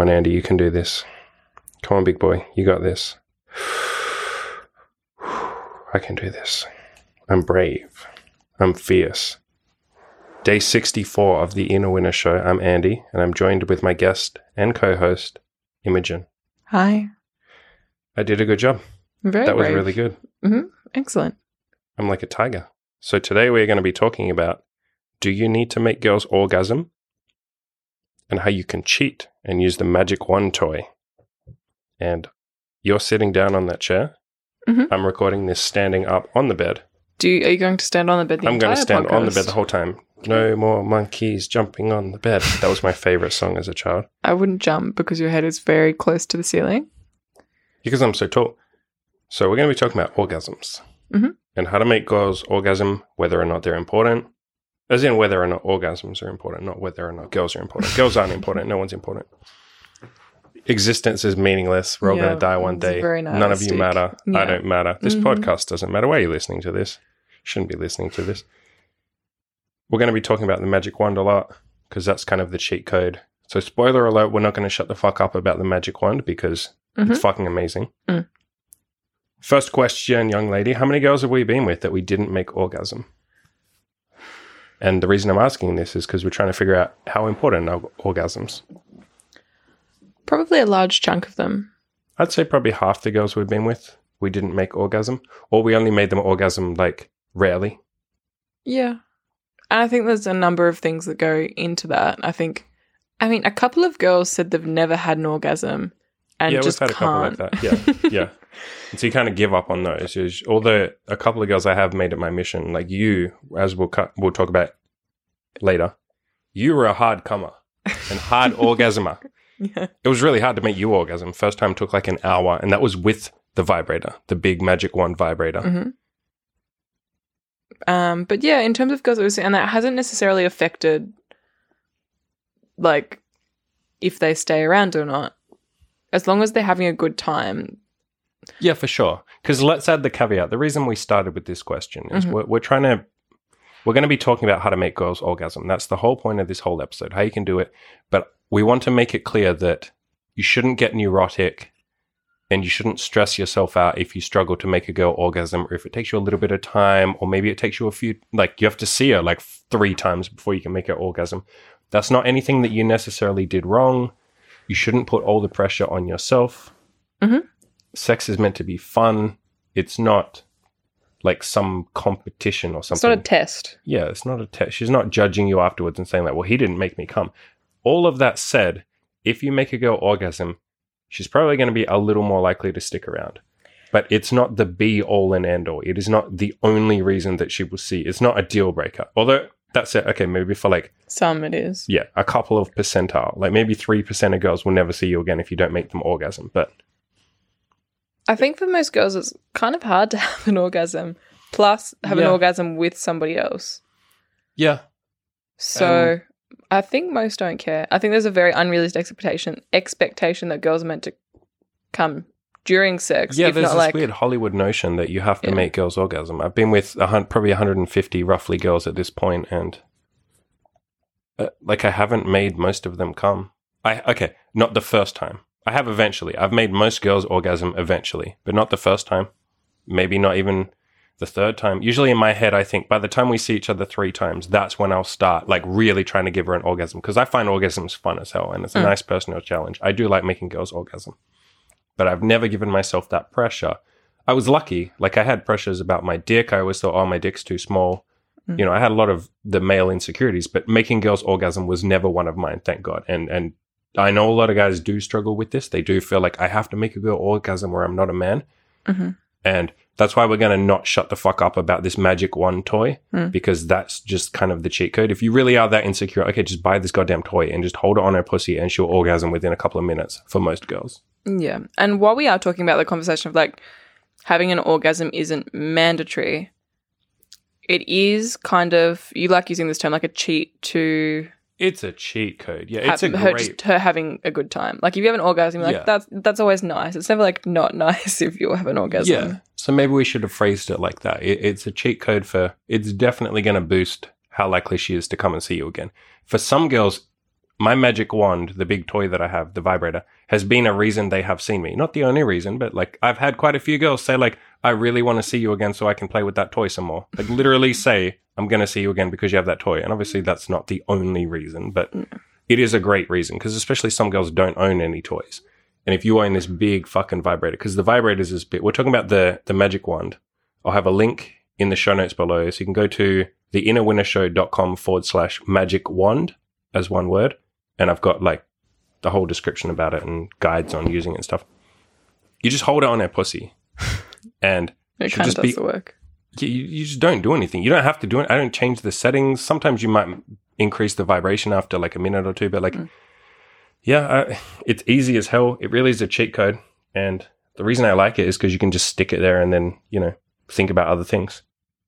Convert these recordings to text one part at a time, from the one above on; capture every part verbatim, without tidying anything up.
on, Andy. You can do this. Come on, big boy. You got this. I can do this. I'm brave. I'm fierce. Day sixty-four of the Inner Winner Show. I'm Andy, and I'm joined with my guest and co-host, Imogen. Hi. I did a good job. Very That was brave. really good. Mm-hmm. Excellent. I'm like a tiger. So today we're going to be talking about, do you need to make girls orgasm? And how you can cheat and use the magic wand toy. And you're sitting down on that chair. Mm-hmm. I'm recording this standing up on the bed. Do you, are you going to stand on the bed the I'm going to entire stand on the podcast? bed the whole time. No more monkeys jumping on the bed. That was my favorite song as a child. I wouldn't jump because your head is very close to the ceiling. Because I'm so tall. So we're going to be talking about orgasms. Mm-hmm. And how to make girls orgasm, whether or not they're important. As in whether or not orgasms are important, not whether or not girls are important. Girls aren't important. No one's important. Existence is meaninless. We're all Yeah, going to die one it's day. very None of you nihilistic. matter. I Yeah. don't matter. This Mhm. podcast doesn't matter. Why are you listening to this? Shouldn't be listening to this. We're going to be talking about the magic wand a lot because that's kind of the cheat code. So spoiler alert, we're not going to shut the fuck up about the magic wand because Mhm. it's fucking amazing. Mm. First question, young lady. How many girls have we been with that we didn't make orgasm? And the reason I'm asking this is because we're trying to figure out how important are orgasms. Probably a large chunk of them. I'd say probably half the girls we've been with, we didn't make orgasm. Or we only made them orgasm, like, rarely. Yeah. And I think there's a number of things that go into that. I think, I mean, a couple of girls said they've never had an orgasm and yeah, just we've had can't. a couple like that. Yeah, yeah. And so you kind of give up on those. It's- Although a couple of girls I have made it my mission, like you, as we'll cut, we'll talk about later, you were a hard comer and hard orgasmer. Yeah. It was really hard to make you orgasm. First time took like an hour, and that was with the vibrator, the big magic wand vibrator. Mm-hmm. Um, but yeah, in terms of girls, it was, and that hasn't necessarily affected, like, if they stay around or not. As long as they're having a good time. Yeah, for sure. Because let's add the caveat. The reason we started with this question is Mhm. we're, we're trying to, we're going to be talking about how to make girls orgasm. That's the whole point of this whole episode, how you can do it. But we want to make it clear that you shouldn't get neurotic and you shouldn't stress yourself out if you struggle to make a girl orgasm, or if it takes you a little bit of time, or maybe it takes you a few, like you have to see her like three times before you can make her orgasm. That's not anything that you necessarily did wrong. You shouldn't put all the pressure on yourself. Mhm. Sex is meant to be fun. It's not like some competition or something. It's not a test. Yeah, it's not a test. She's not judging you afterwards and saying like, well, he didn't make me come. All of that said, if you make a girl orgasm, she's probably going to be a little more likely to stick around. But it's not the be all and end all. It is not the only reason that she will see. It's not a deal breaker. Although that's it. Okay, maybe for like, Some it is. yeah, a couple of percentile. Like maybe three percent of girls will never see you again if you don't make them orgasm. But I think for most girls, it's kind of hard to have an orgasm, plus have an Yeah. orgasm with somebody else. yeah, So I think most don't care. I think there's a very unrealistic expectation expectation that girls are meant to come during sex. yeah, if there's not this like, weird Hollywood notion that you have to Yeah. make girls orgasm. I've been with a hun- probably one hundred fifty roughly girls at this point, and uh, like I haven't made most of them come. I okay, not the first time. I have eventually. I've made most girls orgasm eventually, but not the first time. Maybe not even the third time. Usually in my head, I think by the time we see each other three times, that's when I'll start like really trying to give her an orgasm, because I find orgasms fun as hell, and it's a Mm. nice personal challenge. I do like making girls orgasm, but I've never given myself that pressure. I was lucky. Like I had pressures about my dick. I always thought, oh, my dick's too small. Mm. You know, I had a lot of the male insecurities, but making girls orgasm was never one of mine, thank God. And and I know a lot of guys do struggle with this. They do feel like I have to make a girl orgasm or I'm not a man. Mhm. And that's why we're going to not shut the fuck up about this magic wand toy, Mm. because that's just kind of the cheat code. If you really are that insecure, okay, just buy this goddamn toy and just hold it on her pussy and she'll orgasm within a couple of minutes for most girls. Yeah. And while we are talking about the conversation of like having an orgasm isn't mandatory, it is kind of, you like using this term, like a cheat to It's a cheat code. Yeah, ha- it's a her, great... just her having a good time. Like if you have an orgasm, like Yeah. that's that's always nice. It's never like not nice if you have an orgasm. Yeah. So maybe we should have phrased it like that. It, it's a cheat code for, it's definitely going to boost how likely she is to come and see you again. For some girls, my magic wand, the big toy that I have, the vibrator, has been a reason they have seen me. Not the only reason, but like I've had quite a few girls say like, I really want to see you again so I can play with that toy some more. Like literally say, I'm going to see you again because you have that toy. And obviously that's not the only reason, but it is a great reason because especially some girls don't own any toys. And if you own this big fucking vibrator, because the vibrator is this bit, we're talking about the, the magic wand. I'll have a link in the show notes below. So you can go to theinnerwinnershow.com forward slash magic wand as one word. And I've got like the whole description about it and guides on using it and stuff. You just hold it on their pussy. And it kind of does be, the work. You, you just don't do anything. You don't have to do it. I don't change the settings. Sometimes you might increase the vibration after like a minute or two. But like, mm. yeah, I, it's easy as hell. It really is a cheat code. And the reason I like it is because you can just stick it there and then, you know, think about other things.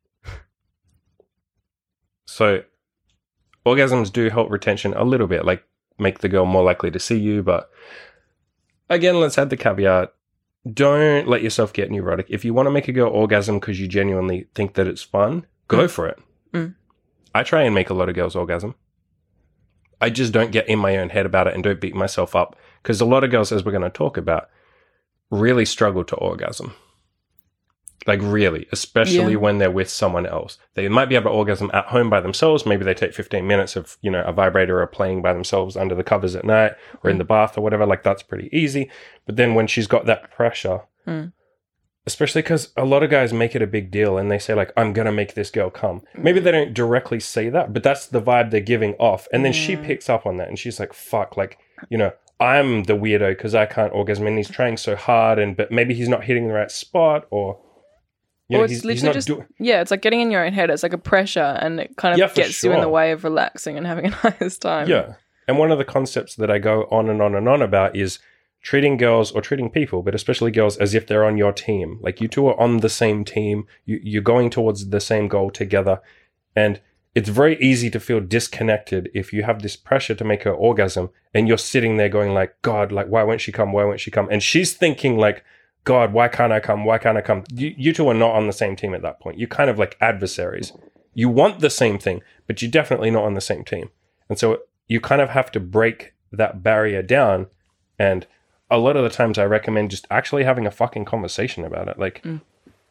So orgasms do help retention a little bit. Like, make the girl more likely to see you. But again, let's add the caveat. Don't let yourself get neurotic. If you want to make a girl orgasm because you genuinely think that it's fun, go mm. for it. Mm. I try and make a lot of girls orgasm. I just don't get in my own head about it and don't beat myself up. Because a lot of girls, as we're going to talk about, really struggle to orgasm. Like really, especially yeah. when they're with someone else. They might be able to orgasm at home by themselves. Maybe they take fifteen minutes of, you know, a vibrator or playing by themselves under the covers at night or in the bath or whatever. Like that's pretty easy. But then when she's got that pressure, mm. especially because a lot of guys make it a big deal and they say like, I'm going to make this girl come. Maybe they don't directly say that, but that's the vibe they're giving off. And then mm. she picks up on that and she's like, fuck, like, you know, I'm the weirdo because I can't orgasm and he's trying so hard and, but maybe he's not hitting the right spot or... You know, or it's he's, literally he's just, do- yeah, it's like getting in your own head. It's like a pressure and it kind of yeah, gets sure. you in the way of relaxing and having a nice time. Yeah. And one of the concepts that I go on and on and on about is treating girls or treating people, but especially girls, as if they're on your team. Like you two are on the same team. You, you're going towards the same goal together. And it's very easy to feel disconnected if you have this pressure to make her orgasm and you're sitting there going like, God, like, why won't she come? Why won't she come? And she's thinking like, God, why can't I come? Why can't I come? You, you two are not on the same team at that point. You're kind of like adversaries. You want the same thing, but you're definitely not on the same team. And so you kind of have to break that barrier down. And a lot of the times I recommend just actually having a fucking conversation about it. Like, mm.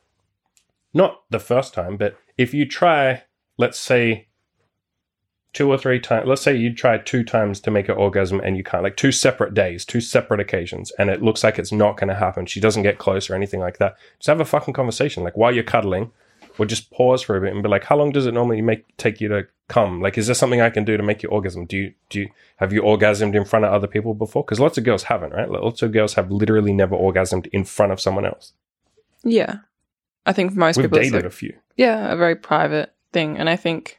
not the first time, but if you try, let's say, two or three times, let's say you try two times to make an orgasm and you can't, like two separate days, two separate occasions, and it looks like it's not going to happen. She doesn't get close or anything like that. Just have a fucking conversation. Like while you're cuddling, or just pause for a bit and be like, how long does it normally make take you to come? Like, is there something I can do to make you orgasm? Do you, do you, have you orgasmed in front of other people before? Because lots of girls haven't, right? Lots of girls have literally never orgasmed in front of someone else. Yeah. I think for most We've people, dated it's like, a few. Yeah, a very private thing. And I think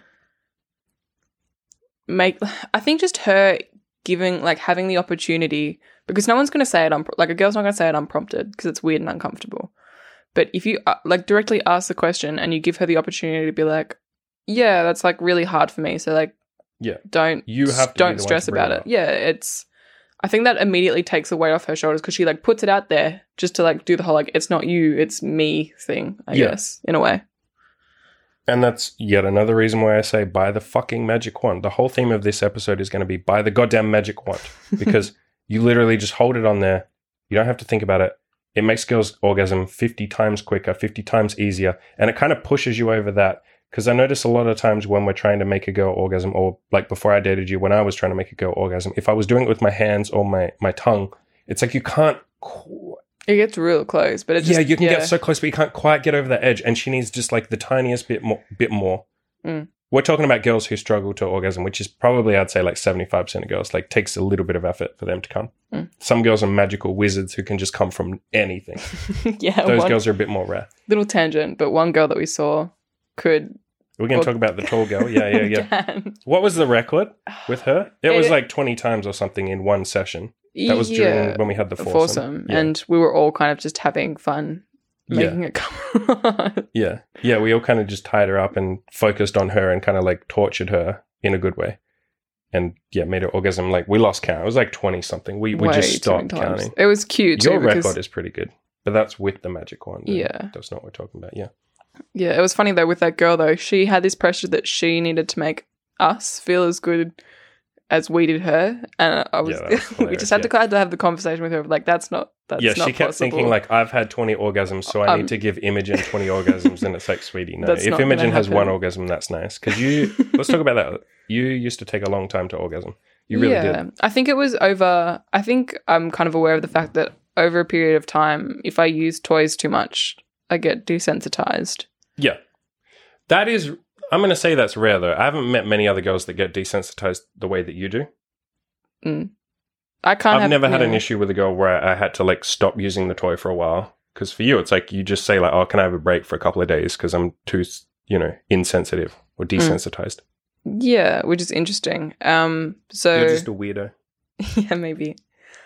make I think just her giving, like, having the opportunity, because no one's going to say it, un- like, a girl's not going to say it unprompted because it's weird and uncomfortable. But if you, uh, like, directly ask the question and you give her the opportunity to be like, yeah, that's, like, really hard for me. So, like, yeah, don't, you have to don't stress about it. it. Yeah, it's, I think that immediately takes the weight off her shoulders because she, like, puts it out there just to, like, do the whole, like, it's not you, it's me thing, I yeah. guess, in a way. And that's yet another reason why I say buy the fucking magic wand. The whole theme of this episode is going to be buy the goddamn magic wand because you literally just hold it on there. You don't have to think about it. It makes girls orgasm fifty times quicker, fifty times easier. And it kind of pushes you over that. Because I notice a lot of times when we're trying to make a girl orgasm, or like before I dated you, when I was trying to make a girl orgasm, if I was doing it with my hands or my, my tongue, it's like you can't... Qu- It gets real close, but it just... Yeah, you can yeah. get so close, but you can't quite get over the edge. And she needs just like the tiniest bit more. Bit more. Mm. We're talking about girls who struggle to orgasm, which is probably, I'd say, like seventy-five percent of girls. Like, takes a little bit of effort for them to come. Mm. Some girls are magical wizards who can just come from anything. yeah. Those one, girls are a bit more rare. Little tangent, but one girl that we saw could... We're going to talk about the tall girl. Yeah, yeah, yeah. What was the record with her? It, it was like twenty times or something in one session. That was during yeah, when we had the foursome. foursome. Yeah. And we were all kind of just having fun making yeah. it come. yeah. Yeah, we all kind of just tied her up and focused on her and kind of like tortured her in a good way. And yeah, made her orgasm. Like, we lost count. It was like twenty something. We, we just stopped counting. It was cute Your too. Your record is pretty good. But that's with the magic wand. Yeah. That's not what we're talking about. Yeah. Yeah, it was funny though with that girl though. She had this pressure that she needed to make us feel as good as we did her, and I was, Yeah, that was we just had hilarious, to kind of have the conversation with her. Like, that's not, that's yeah, not she kept possible. thinking like, I've had twenty orgasms, so I Um, need to give Imogen twenty orgasms, and it's like, sweetie, no. That's If not gonna Imogen has happen. one orgasm, that's nice. Because you, let's talk about that. You used to take a long time to orgasm. You really yeah, did. I think it was over. I think I'm kind of aware of the fact that over a period of time, if I use toys too much, I get desensitized. Yeah. That is, I'm going to say that's rare though. I haven't met many other girls that get desensitized the way that you do. Mm. I can't. I've have, never had yeah. an issue with a girl where I had to like stop using the toy for a while. Because for you, it's like you just say like, oh, can I have a break for a couple of days because I'm too, you know, insensitive or desensitized. Mm. Yeah, which is interesting. Um, so You're just a weirdo. yeah, maybe.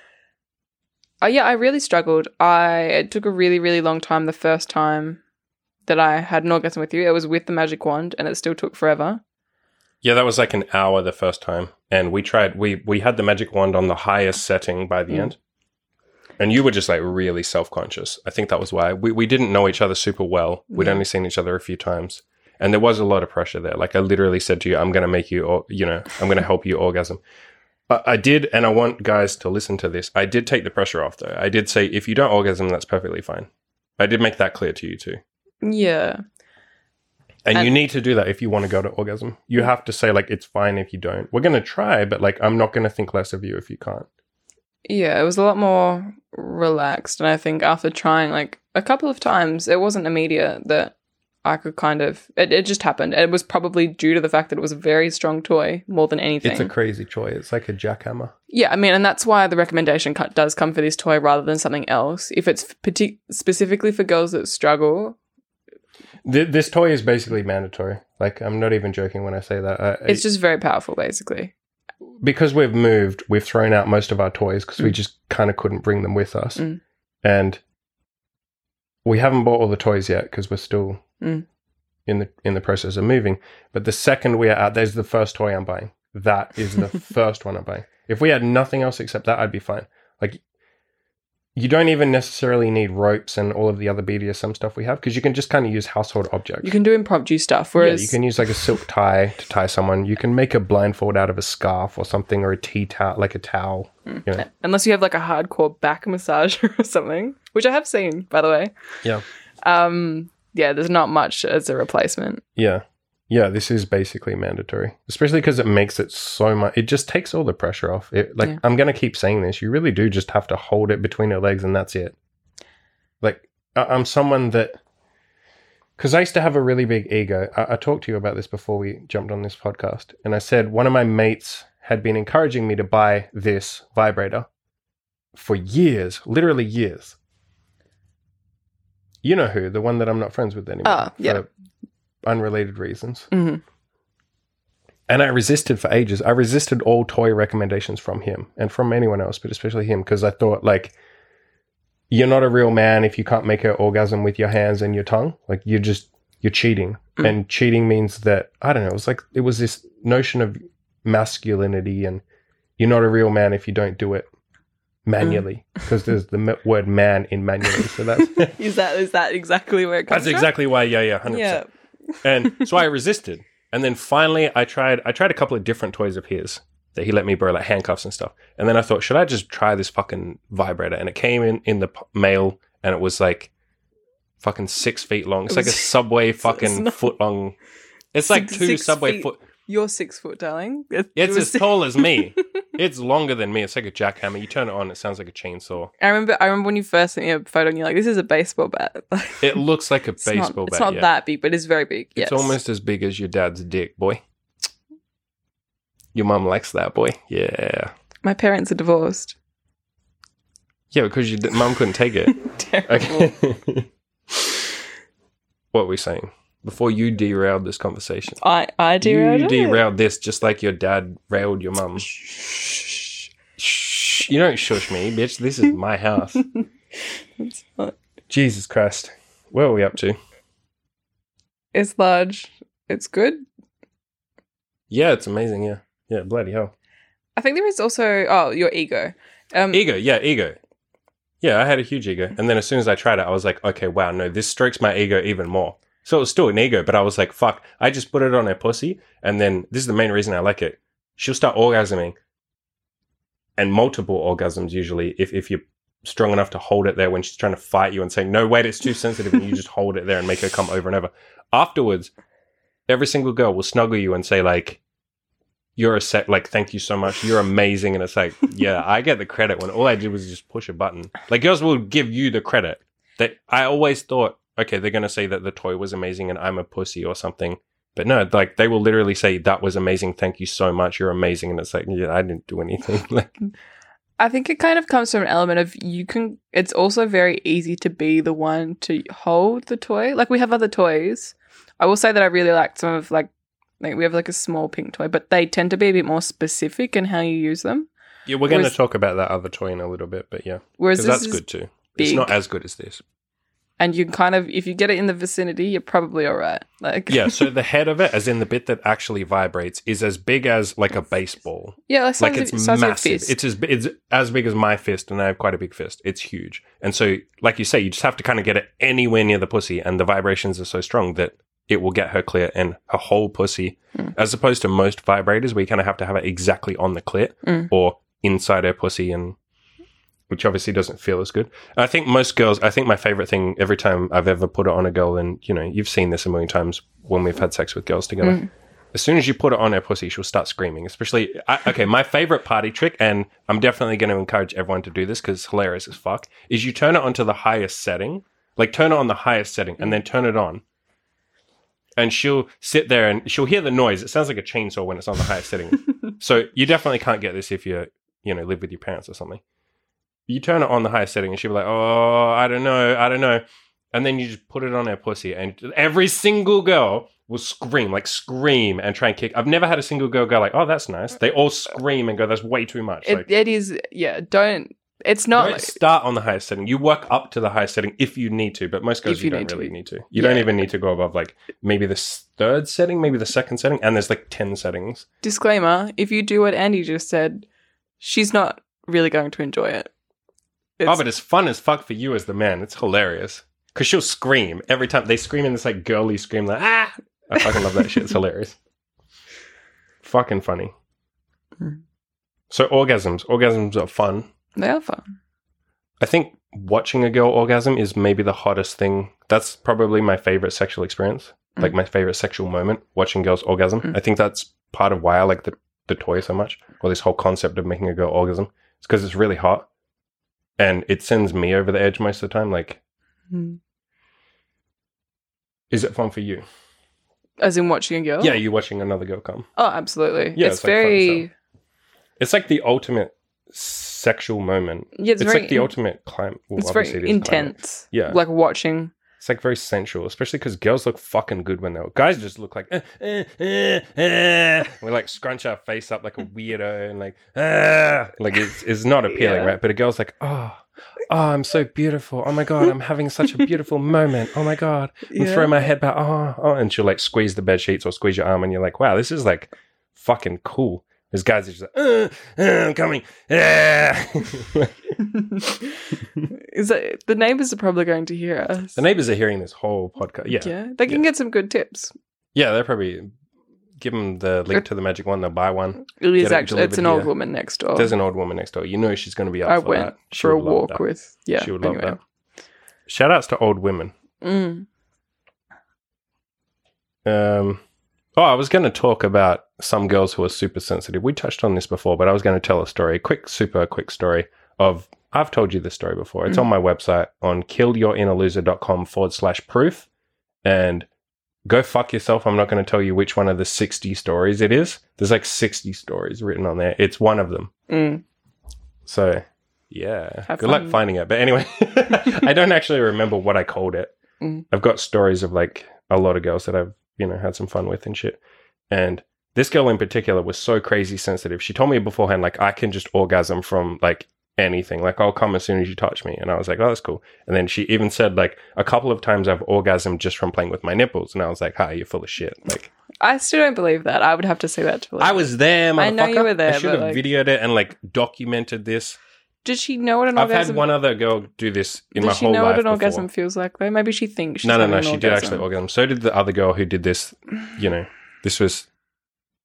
Oh yeah, I really struggled. I it took a really, really long time the first time that I had an orgasm with you. It was with the magic wand, and it still took forever. Yeah, that was like an hour the first time. And we tried, we we had the magic wand on the highest setting by the Mm. end. And you were just like really self-conscious. I think that was why. We, we didn't know each other super well. We'd Yeah. only seen each other a few times. And there was a lot of pressure there. Like I literally said to you, I'm going to make you, or you know, I'm going to help you orgasm. I, I did, and I want guys to listen to this. I did take the pressure off though. I did say, if you don't orgasm, that's perfectly fine. I did make that clear to you too. Yeah. And, And- you need to do that if you want to go to orgasm. You have to say like, it's fine if you don't. We're going to try, but like, I'm not going to think less of you if you can't. Yeah, it was a lot more relaxed. And I think after trying like a couple of times, it wasn't immediate that I could kind of, it, it just happened. It was probably due to the fact that it was a very strong toy more than anything. It's a crazy toy. It's like a jackhammer. Yeah, I mean, and that's why the recommendation co- does come for this toy rather than something else. If it's partic- specifically for girls that struggle, Th- this toy is basically mandatory. Like, I'm not even joking when I say that. Uh, it's just very powerful, basically. because we've moved, we've thrown out most of our toys because we Mm. just kind of couldn't bring them with us. Mm. And we haven't bought all the toys yet because we're still Mm. in the in the process of moving. But the second we are out, there's the first toy I'm buying. That is the first one I'm buying. If we had nothing else except that, I'd be fine. Like, you don't even necessarily need ropes and all of the other B D S M stuff we have because you can just kind of use household objects. You can do impromptu stuff, Yeah, whereas you can use like a silk tie to tie someone. You can make a blindfold out of a scarf or something, or a tea towel, like a towel. Mm. You know? unless you have like a hardcore back massager or something, which I have seen, by the way. Yeah. Um, yeah, there's not much as a replacement. Yeah. Yeah, this is basically mandatory, especially because it makes it so much. It just takes all the pressure off. It, like, Yeah. I'm going to keep saying this. You really do just have to hold it between your legs and that's it. Like, I- I'm someone that, because I used to have a really big ego. I-, I talked to you about this before we jumped on this podcast. And I said one of my mates had been encouraging me to buy this vibrator for years, literally years. You know who, the one that I'm not friends with anymore. Ah, yeah. For unrelated reasons. hmm And I resisted for ages. I resisted all toy recommendations from him and from anyone else, but especially him, because I thought, like, you're not a real man if you can't make an orgasm with your hands and your tongue. Like, you're just, you're cheating. Mm. And cheating means that, I don't know, it was like, it was this notion of masculinity, and you're not a real man if you don't do it manually, because there's the m- word man in manually. So that's, is that is that exactly where it comes that's from? exactly why, yeah, yeah, one hundred percent. Yeah. And so I resisted. And then finally I tried I tried a couple of different toys of his that he let me borrow, like handcuffs and stuff. And then I thought, should I just try this fucking vibrator? And it came in in the p- mail, and it was like fucking six feet long. It's It like a was- subway it's fucking not- foot long. It's like Six- two six subway feet. foot. You're six foot, darling. It, It's it as was- tall as me. It's longer than me. It's like a jackhammer. You turn it on, it sounds like a chainsaw. I remember. I remember when you first sent me a photo, and you're like, "This is a baseball bat." It looks like a It's baseball not, bat. It's not yeah. that big, but it's very big. Yes. It's almost as big as your dad's dick, boy. Your mum likes that, boy. Yeah. My parents are divorced. Yeah, because your d- mum couldn't take it. Terrible. Okay. What were we saying? Before you derailed this conversation. I I derailed You it. derailed this just like your dad railed your mum. Shh. Shh. You don't shush me, bitch. This is my house. It's not. Jesus Christ. Where are we up to? It's large. It's good. Yeah, it's amazing. Yeah. Yeah, bloody hell. I think there is also oh your ego. Um, Ego. Yeah, ego. Yeah, I had a huge ego. And then as soon as I tried it, I was like, okay, wow, no, this strokes my ego even more. So it was still an ego, but I was like, fuck, I just put it on a pussy. And then this is the main reason I like it. she'll start orgasming, and multiple orgasms usually, if, if you're strong enough to hold it there when she's trying to fight you and saying, no, wait, it's too sensitive, and you just hold it there and make her come over and over. Afterwards, every single girl will snuggle you and say, like, you're a sec, like, thank you so much, you're amazing. And it's like, yeah, I get the credit when all I did was just push a button. Like, girls will give you the credit. That I always thought, okay, they're going to say that the toy was amazing and I'm a pussy or something. But no, like, they will literally say, that was amazing, thank you so much, you're amazing. And it's like, yeah, I didn't do anything. Like, I think it kind of comes from an element of you can, it's also very easy to be the one to hold the toy. Like, we have other toys. I will say that I really like some of, like, like we have like a small pink toy, but they tend to be a bit more specific in how you use them. Yeah, we're going to talk about that other toy in a little bit, but yeah. Whereas this that's is good too. big, it's not as good as this. And you can kind of, if you get it in the vicinity, you're probably all right. Like, yeah, so the head of it, as in the bit that actually vibrates, is as big as like a baseball. Yeah, like, like size it's of, massive. Fist. It's as bi- it's as big as my fist, and I have quite a big fist. It's huge, and so like you say, you just have to kind of get it anywhere near the pussy, and the vibrations are so strong that it will get her clear and her whole pussy, mm. as opposed to most vibrators where you kind of have to have it exactly on the clit mm. or inside her pussy, and which obviously doesn't feel as good. And I think most girls, I think my favorite thing every time I've ever put it on a girl, and you know, you've seen this a million times when we've had sex with girls together. Mm. As soon as you put it on her pussy, she'll start screaming. Especially, I, okay, my favorite party trick, and I'm definitely going to encourage everyone to do this because it's hilarious as fuck, is you turn it onto the highest setting, like turn it on the highest setting, and then turn it on. And she'll sit there and she'll hear the noise. It sounds like a chainsaw when it's on the highest setting. So you definitely can't get this if you, you know, live with your parents or something. You turn it on the highest setting and she'll be like, oh, I don't know, I don't know. And then you just put it on her pussy and every single girl will scream, like scream and try and kick. I've never had a single girl go like, oh, that's nice. They all scream and go, that's way too much. It, like, it is, yeah, don't, it's not don't like, start on the highest setting. You work up to the highest setting if you need to, but most girls If you, you don't need to. really need to. You Yeah. don't even need to go above like maybe the s- third setting, maybe the second setting, and there's like ten settings. disclaimer, if you do what Andy just said, she's not really going to enjoy it. It's, Oh, but it's fun as fuck for you as the man. It's hilarious. Because she'll scream every time. They scream in this like girly scream like, ah! I fucking love that shit. It's hilarious. Fucking funny. Mm. So orgasms. Orgasms are fun. They are fun. I think watching a girl orgasm is maybe the hottest thing. That's probably my favorite sexual experience. Mm. Like my favorite sexual moment, watching girls orgasm. Mm. I think that's part of why I like the, the toy so much, or this whole concept of making a girl orgasm. It's because it's really hot. And it sends me over the edge most of the time. Like, Mm. is it fun for you? As in watching a girl? Yeah, you watching another girl come. Oh, absolutely. Yeah, it's, it's like fun as very... hell. It's like the ultimate sexual moment. Yeah, it's, It's very like the ultimate climate. Well, It's very obviously it is climate. intense. Yeah. Like watching. It's like very sensual, especially because girls look fucking good when they're... Guys just look like... Eh, eh, eh, eh. We like scrunch our face up like a weirdo and like... Ah. Like it's, it's not appealing, Yeah. right? But a girl's like, oh... Oh, I'm so beautiful. Oh my God, I'm having such a beautiful moment. Oh my God. And Yeah. throw my head back. Oh, oh, and she'll like squeeze the bed sheets or squeeze your arm and you're like, wow, this is like fucking cool. There's guys that just like, uh, uh, I'm coming. Ah. Is that the neighbors are probably going to hear us? The neighbors are hearing this whole podcast. Yeah. Yeah. They can Yeah. get some good tips. Yeah, they'll probably give them the link to the magic one. They'll buy one. It is Get it actually, it's an delivered old here. woman next door. There's an old woman next door. You know she's going to be up I for went that. She for a would love walk that. with, yeah. She would love anyway. that. Shout outs to old women. Mm. Um, oh, I was going to talk about some girls who are super sensitive. We touched on this before, but I was going to tell a story, a quick, super quick story of, I've told you this story before. It's Mm. on my website on killyourinnerloser.com forward slash proof. And go fuck yourself. I'm not going to tell you which one of the sixty stories it is. There's like sixty stories written on there. It's one of them. Mm. So, yeah. Have Good fun. luck finding it. But anyway, I don't actually remember what I called it. Mm. I've got stories of like a lot of girls that I've, you know, had some fun with and shit. And this girl in particular was so crazy sensitive. She told me beforehand, like, I can just orgasm from like anything. Like, I'll come as soon as you touch me. And I was like, oh, that's cool. And then she even said, like, a couple of times I've orgasmed just from playing with my nipples. And I was like, hi, you're full of shit. Like, I still don't believe that. I would have to say that to believe. I was there, motherfucker. I know you were there, I should but, have like- videoed it and like documented this. Did she know what an I've orgasm? had one other girl do this in my Does she whole know life what an before. orgasm feels like? Though maybe she thinks. She's No, no, having no. an She did orgasm. actually orgasm. So did the other girl who did this. You know, this was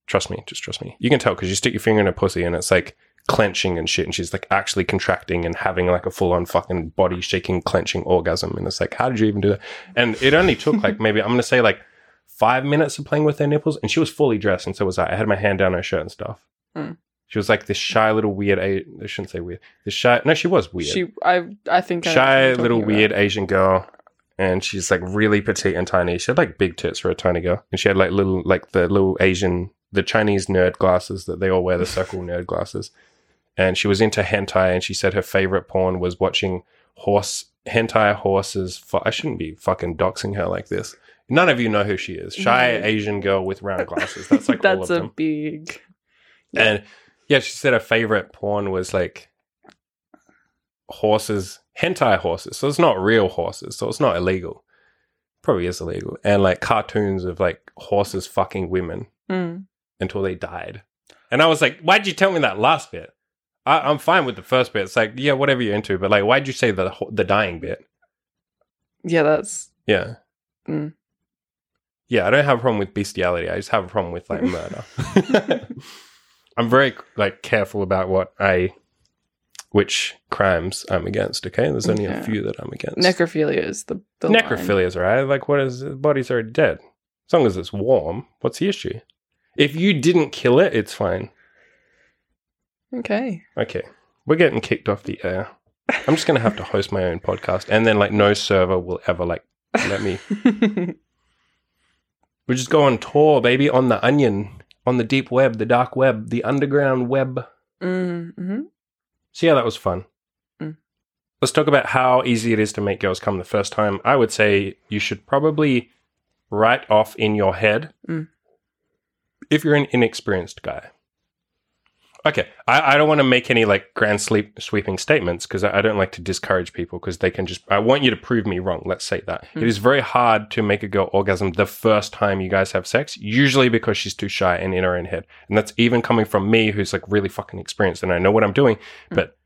Trust me, just trust me. You can tell because you stick your finger in her pussy and it's like clenching and shit, and she's like actually contracting and having like a full-on fucking body shaking, clenching orgasm. And it's like, how did you even do that? And it only took like maybe, I'm going to say like five minutes of playing with her nipples, and she was fully dressed, and so was I. I had my hand down her shirt and stuff. Mm. She was like this shy little weird, A- I shouldn't say weird, this shy, no, she was weird. She, I, I think I Shy little weird about. Asian girl. And she's like really petite and tiny. She had like big tits for a tiny girl. And she had like little, like the little Asian, the Chinese nerd glasses that they all wear, the circle nerd glasses. And she was into hentai, and she said her favorite porn was watching horse, hentai horses. Fu- I shouldn't be fucking doxing her like this. None of you know who she is. Shy mm-hmm. Asian girl with round glasses. That's like That's all of them. That's a big... And yeah, she said her favorite porn was like horses, hentai horses. So it's not real horses. So it's not illegal. Probably is illegal. And like cartoons of like horses fucking women mm. until they died. And I was like, why'd you tell me that last bit? I, I'm fine with the first bit. It's like, yeah, whatever you're into. But like, why'd you say the the dying bit? Yeah, that's... Yeah. Mm. Yeah, I don't have a problem with bestiality. I just have a problem with like murder. I'm very like careful about what I, which crimes I'm against. Okay, there's only yeah. a few that I'm against. Necrophilia is the, the necrophilia is alright. Like, what is the body's already dead? As long as it's warm, what's the issue? If you didn't kill it, it's fine. Okay. Okay, we're getting kicked off the air. I'm just gonna have to host my own podcast, and then like no server will ever like let me. We just go on tour, baby, on the onion. On the deep web, the dark web, the underground web. Mm-hmm. So yeah, that was fun. Mm. Let's talk about how easy it is to make girls come the first time. I would say you should probably write off in your head mm. if you're an inexperienced guy. Okay, I, I don't want to make any like grand sleep sweeping statements because I, I don't like to discourage people because they can just, I want you to prove me wrong. Let's say that. Mm. It is very hard to make a girl orgasm the first time you guys have sex, usually because she's too shy and in her own head. And that's even coming from me who's like really fucking experienced and I know what I'm doing. Mm. But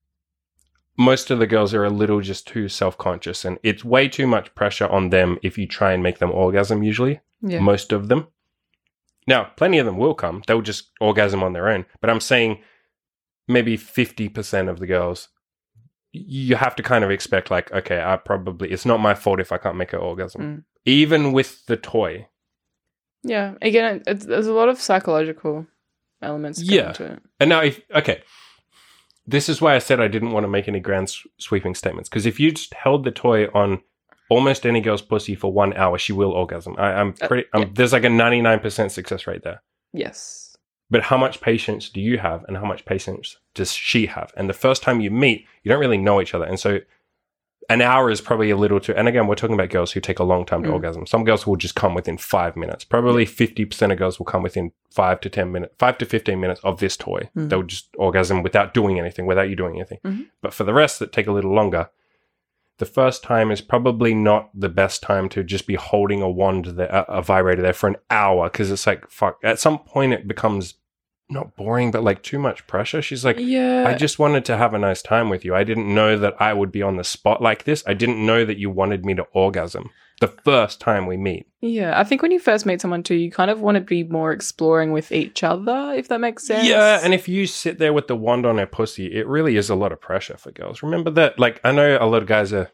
most of the girls are a little just too self-conscious and it's way too much pressure on them if you try and make them orgasm usually. Yeah. Most of them. Now, plenty of them will come. They'll just orgasm on their own. But I'm saying maybe fifty percent of the girls, you have to kind of expect like, okay, I probably, it's not my fault if I can't make an orgasm. Mm. Even with the toy. Yeah. Again, it's, there's a lot of psychological elements yeah. to it. And now, if okay, this is why I said I didn't want to make any grand sweeping statements. Because if you just held the toy on almost any girl's pussy for one hour, she will orgasm. I, I'm pretty. Uh, yeah. I'm, there's like a ninety-nine percent success rate there. Yes. But how much patience do you have, and how much patience does she have? And the first time you meet, you don't really know each other, and so an hour is probably a little too. And again, we're talking about girls who take a long time to mm. orgasm. Some girls will just come within five minutes. Probably fifty percent of girls will come within five to ten minutes, five to fifteen minutes of this toy. Mm. They'll just orgasm without doing anything, without you doing anything. Mm-hmm. But for the rest that take a little longer. The first time is probably not the best time to just be holding a wand, there, a, a vibrator there for an hour because it's like, fuck. At some point it becomes not boring, but like too much pressure. She's like, yeah. I just wanted to have a nice time with you. I didn't know that I would be on the spot like this. I didn't know that you wanted me to orgasm the first time we meet. Yeah, I think when you first meet someone too, you kind of want to be more exploring with each other, if that makes sense. Yeah, and if you sit there with the wand on her pussy, it really is a lot of pressure for girls. Remember that, like, I know a lot of guys are,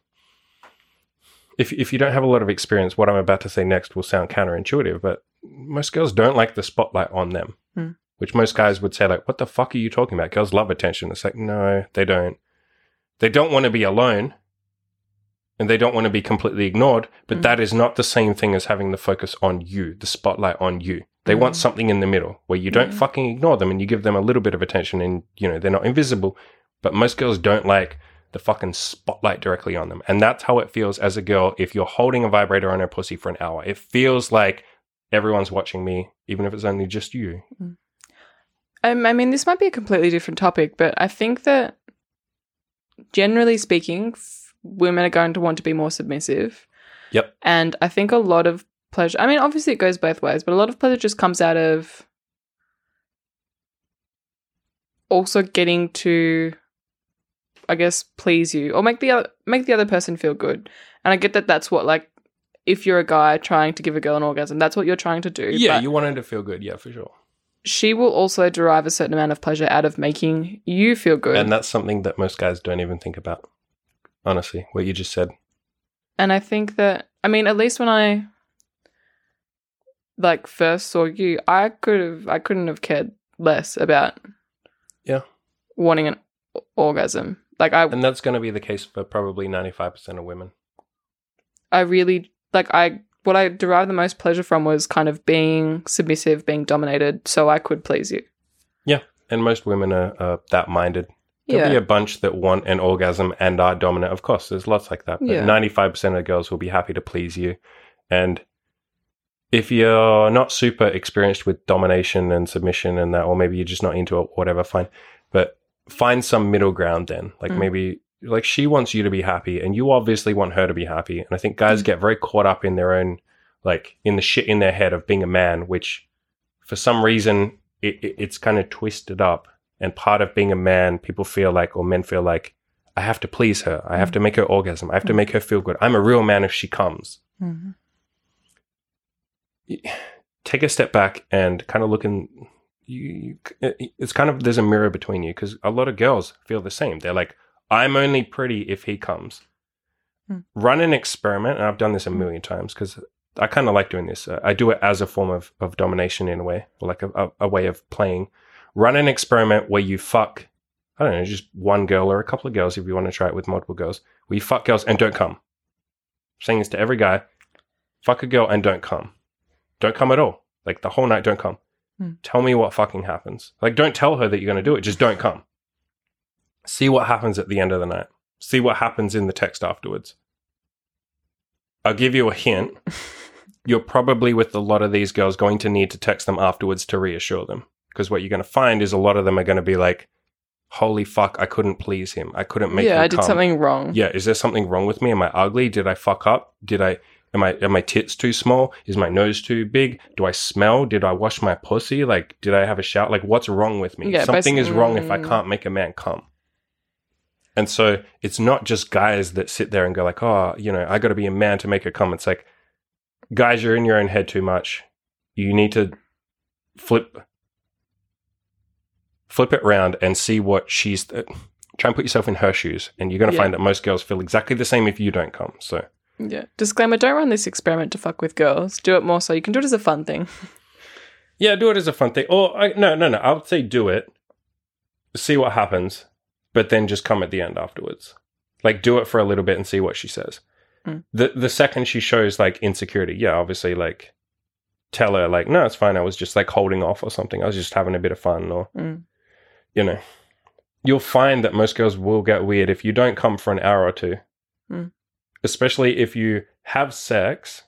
if if you don't have a lot of experience, what I'm about to say next will sound counterintuitive, but most girls don't like the spotlight on them, mm. which most guys would say, like, what the fuck are you talking about? Girls love attention. It's like, no, they don't. They don't want to be alone. And they don't want to be completely ignored, but mm. that is not the same thing as having the focus on you, the spotlight on you. They mm. want something in the middle where you don't mm. fucking ignore them and you give them a little bit of attention and, you know, they're not invisible. But most girls don't like the fucking spotlight directly on them. And that's how it feels as a girl if you're holding a vibrator on her pussy for an hour. It feels like everyone's watching me, even if it's only just you. Mm. Um, I mean, this might be a completely different topic, but I think that generally speaking, women are going to want to be more submissive. Yep. And I think a lot of pleasure, I mean, obviously it goes both ways, but a lot of pleasure just comes out of also getting to, I guess, please you or make the other, make the other person feel good. And I get that that's what, like, if you're a guy trying to give a girl an orgasm, that's what you're trying to do. Yeah, you want her to feel good. Yeah, for sure. she will also derive a certain amount of pleasure out of making you feel good. And that's something that most guys don't even think about. Honestly, what you just said. And I think that, I mean, at least when I like first saw you, I could have, I couldn't have cared less about yeah wanting an orgasm. Like I, and that's going to be the case for probably ninety-five percent of women. I really like I. What I derived the most pleasure from was kind of being submissive, being dominated, so I could please you. Yeah, and most women are, are that minded. There'll Yeah. be a bunch that want an orgasm and are dominant. Of course, there's lots like that. But Yeah. ninety-five percent of girls will be happy to please you. And if you're not super experienced with domination and submission and that, or maybe you're just not into it, whatever, fine. But find some middle ground then. Like Mm. maybe, like she wants you to be happy and you obviously want her to be happy. And I think guys Mm. get very caught up in their own, like in the shit in their head of being a man, which for some reason it, it, it's kind of twisted up. And part of being a man, people feel like, or men feel like, I have to please her. I have to make her orgasm. I have to make her feel good. I'm a real man if she comes. Mm-hmm. Take a step back and kind of look in. You, it's kind of, there's a mirror between you because a lot of girls feel the same. They're like, I'm only pretty if he comes. Mm. Run an experiment. And I've done this a million times because I kind of like doing this. Uh, I do it as a form of, of domination in a way, or like a, a, a way of playing. Run an experiment where you fuck, I don't know, just one girl or a couple of girls if you want to try it with multiple girls, where you fuck girls and don't come. I'm saying this to every guy. Fuck a girl and don't come. Don't come at all. Like the whole night, don't come. Hmm. Tell me what fucking happens. Like don't tell her that you're going to do it. Just don't come. See what happens at the end of the night. See what happens in the text afterwards. I'll give you a hint. You're probably with a lot of these girls going to need to text them afterwards to reassure them. Because what you're going to find is a lot of them are going to be like, holy fuck, I couldn't please him. I couldn't make him Yeah, I did come. something wrong. Yeah, is there something wrong with me? Am I ugly? Did I fuck up? Did I, am I, are my tits too small? Is my nose too big? Do I smell? Did I wash my pussy? Like, did I have a shower? Like, what's wrong with me? Yeah, something is wrong if I mm. can't make a man come. And so it's not just guys that sit there and go like, oh, you know, I got to be a man to make her come. It's like, guys, you're in your own head too much. You need to flip flip it around and see what she's uh, try and put yourself in her shoes, and you're going to Yeah. find that most girls feel exactly the same if you don't come. So Yeah. Disclaimer, don't run this experiment to fuck with girls. Do it more so you can do it as a fun thing. yeah, do it as a fun thing. Or I, no, no, no. I would say do it, see what happens, but then just come at the end afterwards. Like do it for a little bit and see what she says. Mm. The the second she shows like insecurity, yeah, obviously like tell her like, no, it's fine. I was just like holding off or something. I was just having a bit of fun, or Mm. you know, you'll find that most girls will get weird if you don't come for an hour or two. Mm. Especially if you have sex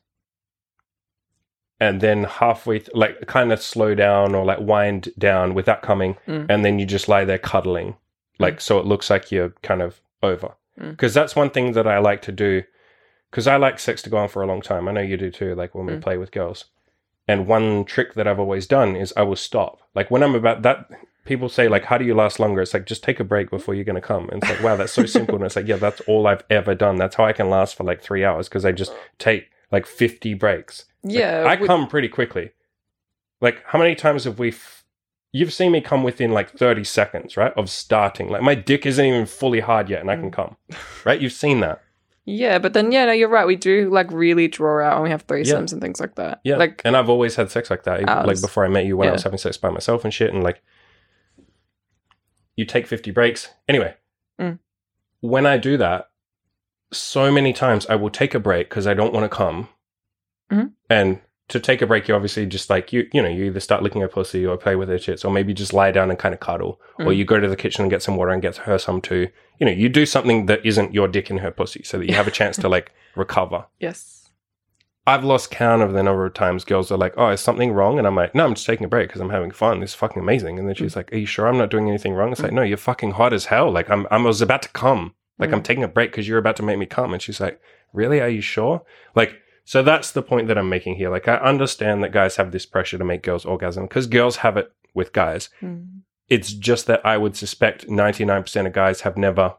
and then halfway, th- like kind of slow down or like wind down without coming, Mm. and then you just lie there cuddling, like Mm. so it looks like you're kind of over. Mm. Because that's one thing that I like to do, because I like sex to go on for a long time. I know you do too, like when we Mm. play with girls. And one trick that I've always done is I will stop. Like when I'm about that, people say like, how do you last longer? It's like, just take a break before you're going to come. And it's like, wow, that's so simple. And it's like, yeah, that's all I've ever done. That's how I can last for like three hours because I just take like fifty breaks. Like, Yeah. I we- come pretty quickly. Like how many times have we, f- you've seen me come within like thirty seconds, right? Of starting. Like my dick isn't even fully hard yet and I can Mm. come, right? You've seen that. Yeah, but then, yeah, no, you're right. We do like really draw out and we have threesomes Yeah. and things like that. Yeah. Like, And I've always had sex like that. even, Like Ours. before I met you when I Yeah. was having sex by myself and shit. And like, you take fifty breaks. Anyway, Mm. when I do that, so many times I will take a break because I don't want to come. Mhm. And to take a break, you obviously just like, you you know, you either start licking her pussy or play with her tits, or maybe just lie down and kind of cuddle. Or Mm. you go to the kitchen and get some water and get her some too. You know, you do something that isn't your dick in her pussy so that you have a chance to like recover. yes. I've lost count of the number of times girls are like, oh, is something wrong? And I'm like, no, I'm just taking a break because I'm having fun. This is fucking amazing. And then she's like, are you sure I'm not doing anything wrong? It's like, no, you're fucking hot as hell. Like I'm, I was about to come. Like I'm Mm. taking a break because you're about to make me come. And she's like, really? Are you sure? Like, so that's the point that I'm making here. Like I understand that guys have this pressure to make girls orgasm because girls have it with guys. Mm. It's just that I would suspect ninety-nine percent of guys have never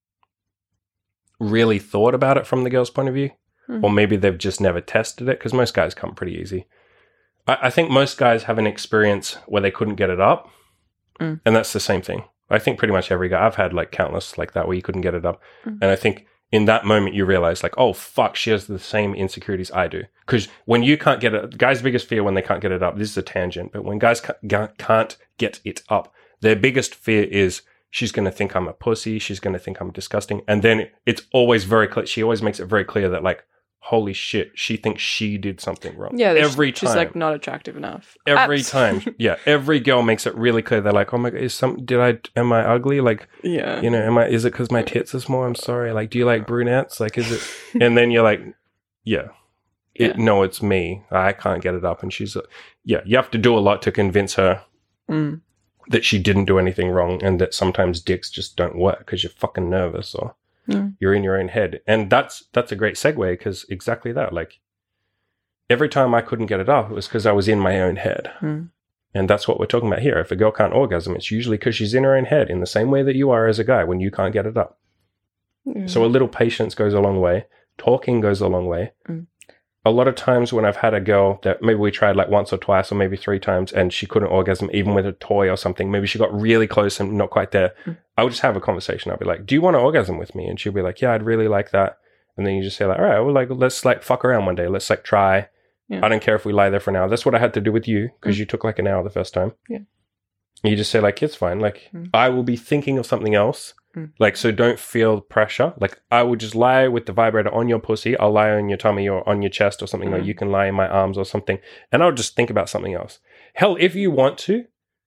really thought about it from the girl's point of view. Mhm. Or maybe they've just never tested it because most guys come pretty easy. I, I think most guys have an experience where they couldn't get it up. Mm. And that's the same thing. I think pretty much every guy, I've had like countless like that where you couldn't get it up. Mm. And I think in that moment you realize like, oh fuck, she has the same insecurities I do. Because when you can't get it, guys' biggest fear when they can't get it up, this is a tangent, but when guys ca- can't get it up, their biggest fear is she's going to think I'm a pussy. She's going to think I'm disgusting. And then it's always very clear. She always makes it very clear that like, holy shit, she thinks she did something wrong. Yeah, every she's time. like not attractive enough. Every Abs- time. Yeah, every girl makes it really clear. They're like, oh my god, is some, did I, am I ugly? Like, yeah. you know, am I, is it because my tits are small? I'm sorry. Like, do you like brunettes? Like, is it, and then you're like, yeah. It, Yeah. No, it's me. I can't get it up. And she's, uh, yeah, you have to do a lot to convince her Mm. that she didn't do anything wrong and that sometimes dicks just don't work because you're fucking nervous or Mm. you're in your own head. And that's that's a great segue because exactly that. Like every time I couldn't get it up, it was because I was in my own head. Mm. And that's what we're talking about here. If a girl can't orgasm, it's usually because she's in her own head in the same way that you are as a guy when you can't get it up. Mm. So a little patience goes a long way. Talking goes a long way. Mm. A lot of times when I've had a girl that maybe we tried like once or twice or maybe three times and she couldn't orgasm even with a toy or something, maybe she got really close and not quite there, Mm. I would just have a conversation. I'll be like, do you want to orgasm with me? And she'll be like, yeah, I'd really like that. And then you just say like, all right, well, like, let's like fuck around one day. Let's like try. Yeah. I don't care if we lie there for an hour. That's what I had to do with you because Mm. you took like an hour the first time. Yeah. You just say like, it's fine. Like Mm. I will be thinking of something else. Mm. Like, so don't feel pressure. Like I would just lie with the vibrator on your pussy. I'll lie on your tummy or on your chest or something, or Mm. you can lie in my arms or something. And I'll just think about something else. Hell, if you want to,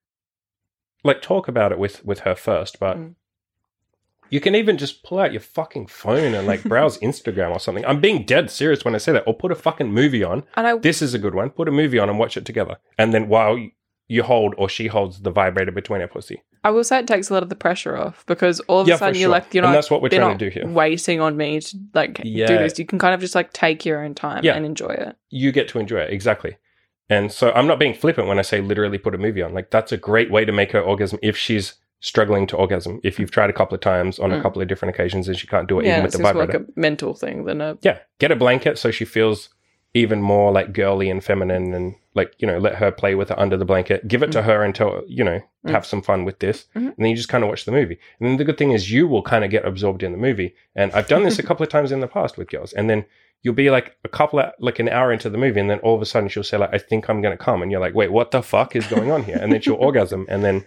like talk about it with, with her first, but Mm. you can even just pull out your fucking phone and like browse Instagram or something. I'm being dead serious when I say that. Or put a fucking movie on. And I This is a good one. Put a movie on and watch it together. And then while you, you hold or she holds the vibrator between her pussy. I will say it takes a lot of the pressure off because all of Yeah, a for sudden you're sure. like you're And not that's what we're they're trying not to do here. waiting on me to like Yeah. do this. You can kind of just like take your own time Yeah. and enjoy it. You get to enjoy it. Exactly. And so I'm not being flippant when I say literally put a movie on. Like that's a great way to make her orgasm if she's struggling to orgasm. If you've tried a couple of times on a Mm. couple of different occasions and she can't do it Yeah, even with it's the just vibrator. like a mental thing than a Yeah. Get a blanket so she feels even more like girly and feminine and like, you know, let her play with it under the blanket. Give it to Mm. her and tell, you know, Mm. have some fun with this. Mhm. And then you just kind of watch the movie. And then the good thing is you will kind of get absorbed in the movie. And I've done this a couple of times in the past with girls. And then you'll be like a couple of, like an hour into the movie. And then all of a sudden she'll say like, I think I'm going to come. And you're like, wait, what the fuck is going on here? And then she'll orgasm. And then,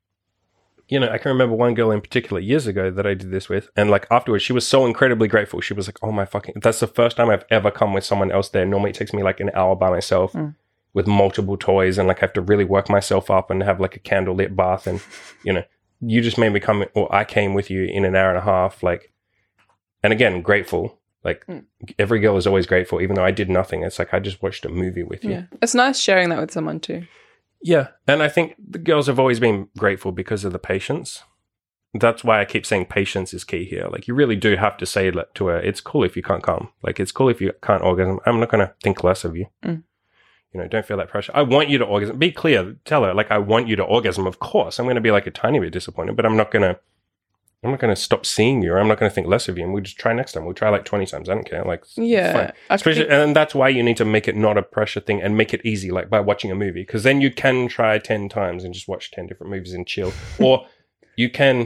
you know, I can remember one girl in particular years ago that I did this with. And like afterwards, she was so incredibly grateful. She was like, oh my fucking, that's the first time I've ever come with someone else there. Normally it takes me like an hour by myself Mm. with multiple toys. And like I have to really work myself up and have like a candle lit bath. And, you know, you just made me come, or I came with you in an hour and a half. Like, and again, grateful. Like Mm. every girl is always grateful, even though I did nothing. It's like I just watched a movie with you. yeah. It's nice sharing that with someone too. Yeah, and I think the girls have always been grateful because of the patience. That's why I keep saying patience is key here. Like, you really do have to say that to her, it's cool if you can't come. Like, it's cool if you can't orgasm. I'm not going to think less of you. Mm. You know, don't feel that pressure. I want you to orgasm. Be clear. Tell her, like, I want you to orgasm. Of course, I'm going to be, like, a tiny bit disappointed, but I'm not going to, I'm not going to stop seeing you. Or I'm not going to think less of you. And we'll just try next time. We'll try, like, twenty times. I don't care. Like, it's Yeah. fine. I Especially, think- and that's why you need to make it not a pressure thing and make it easy, like by watching a movie. Because then you can try ten times and just watch ten different movies and chill. Or you can,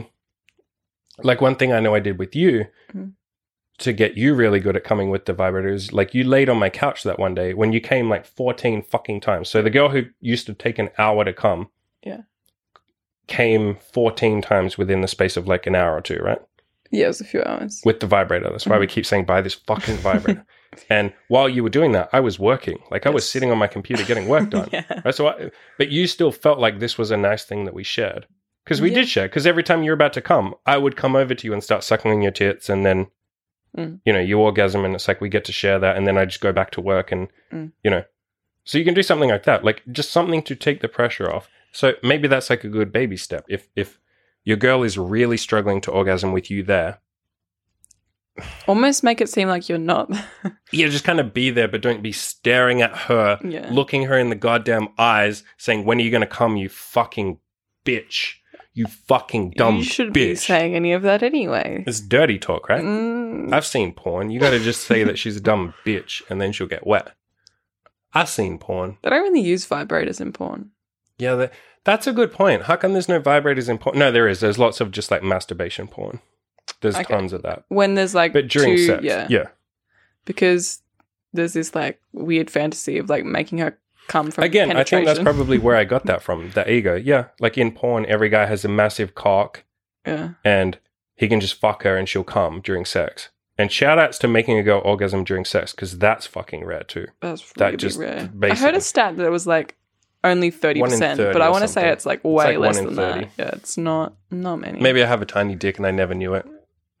like one thing I know I did with you Mhm. to get you really good at coming with the vibrators, like you laid on my couch that one day when you came like fourteen fucking times. So the girl who used to take an hour to come Yeah. came fourteen times within the space of like an hour or two, right? Yeah, it was a few hours. With the vibrator. That's why we keep saying buy this fucking vibrator. And while you were doing that, I was working. Like I was Yes. sitting on my computer getting work done. Yeah. Right? So, I, but you still felt like this was a nice thing that we shared because we Yeah. did share. Because every time you were about to come, I would come over to you and start suckling your tits, and then Mm. you know you orgasm, and it's like we get to share that, and then I just go back to work, and Mm. you know, so you can do something like that, like just something to take the pressure off. So maybe that's like a good baby step. If if your girl is really struggling to orgasm with you there, Almost make it seem like you're not. yeah, just kind of be there, but don't be staring at her, Yeah. looking her in the goddamn eyes, saying, "When are you going to come, you fucking bitch? You fucking dumb you shouldn't bitch." be saying any of that anyway. It's dirty talk, right? Mm, I've seen porn. You got to just say that she's a dumb bitch, and then she'll get wet. I've seen porn. They don't really use vibrators in porn. Yeah, that, that's a good point. How come there's no vibrators in porn? No, there is. There's lots of just like masturbation porn. There's Okay. tons of that. When there's like But during two, sex, yeah, yeah. because there's this like weird fantasy of like making her come from Again, I think that's penetration. probably where I got that from. The ego. Yeah, like in porn, every guy has a massive cock, yeah. and he can just fuck her and she'll come during sex. And shout outs to making a girl orgasm during sex, because that's fucking rare too. That's That really just rare. I basically- heard a stat that it was like only thirty One in percent, thirty but I or want to say something. it's like way like less one in than thirty. that. Yeah, it's not not many. Maybe I have a tiny dick and I never knew it.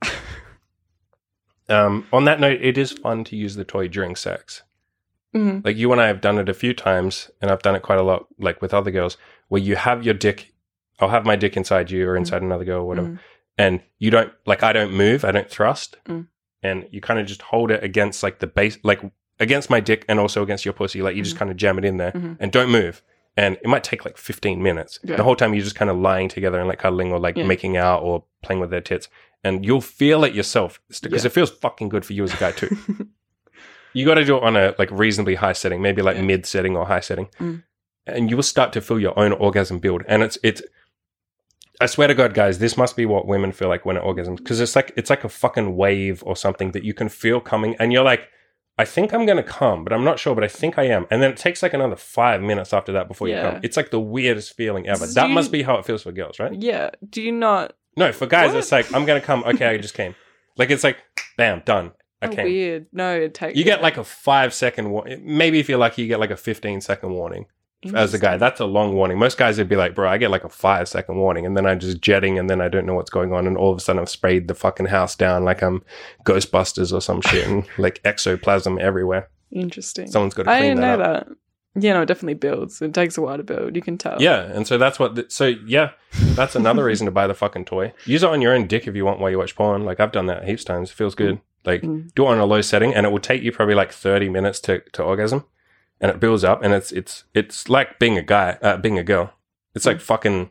um, on that note, it is fun to use the toy during sex. Mhm. Like you and I have done it a few times, and I've done it quite a lot, like with other girls, where you have your dick, I'll have my dick inside you or inside another girl or whatever, Mm. and you don't, like I don't move, I don't thrust, Mm. and you kind of just hold it against like the base, like against my dick and also against your pussy, like you just kind of jam it in there Mhm. and don't move. And it might take like fifteen minutes. Yeah. The whole time you're just kind of lying together and like cuddling or like Yeah. making out or playing with their tits. And you'll feel it yourself because Yeah. it feels fucking good for you as a guy too. You got to do it on a like reasonably high setting, maybe like Yeah. mid setting or high setting. Mm. And you will start to feel your own orgasm build. And it's, it's, I swear to God, guys, this must be what women feel like when it orgasms. Because it's like, it's like a fucking wave or something that you can feel coming. And you're like, I think I'm going to come, but I'm not sure, but I think I am. And then it takes like another five minutes after that before Yeah. you come. It's like the weirdest feeling ever. Do That you- must be how it feels for girls, right? Yeah. Do you not? No, for guys, What? it's like, I'm going to come. Okay, I just came. Like, it's like, bam, done. I Oh, came. weird. No, it takes. You get like a five second warning. Maybe if you're lucky, you get like a fifteen second warning as a guy. That's a long warning. Most guys would be like, bro, I get like a five second warning and then I'm just jetting and then I don't know what's going on. And all of a sudden I've sprayed the fucking house down like I'm Ghostbusters or some shit and like ectoplasm everywhere. Interesting. Someone's got to I clean didn't that know up. that. Yeah, no, it definitely builds. It takes a while to build. You can tell. Yeah, and so that's what. The, so yeah, that's another reason to buy the fucking toy. Use it on your own dick if you want while you watch porn. Like I've done that heaps times. It feels good. Like Mm. do it on a low setting, and it will take you probably like thirty minutes to, to orgasm, and it builds up, and it's it's it's like being a guy, uh, being a girl. It's like fucking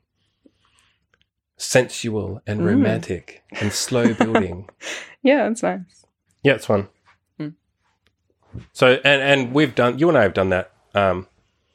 sensual and Mm. romantic and slow building. Yeah, that's nice. Yeah, it's fun. Mm. So, and and we've done, you and I have done that. Um,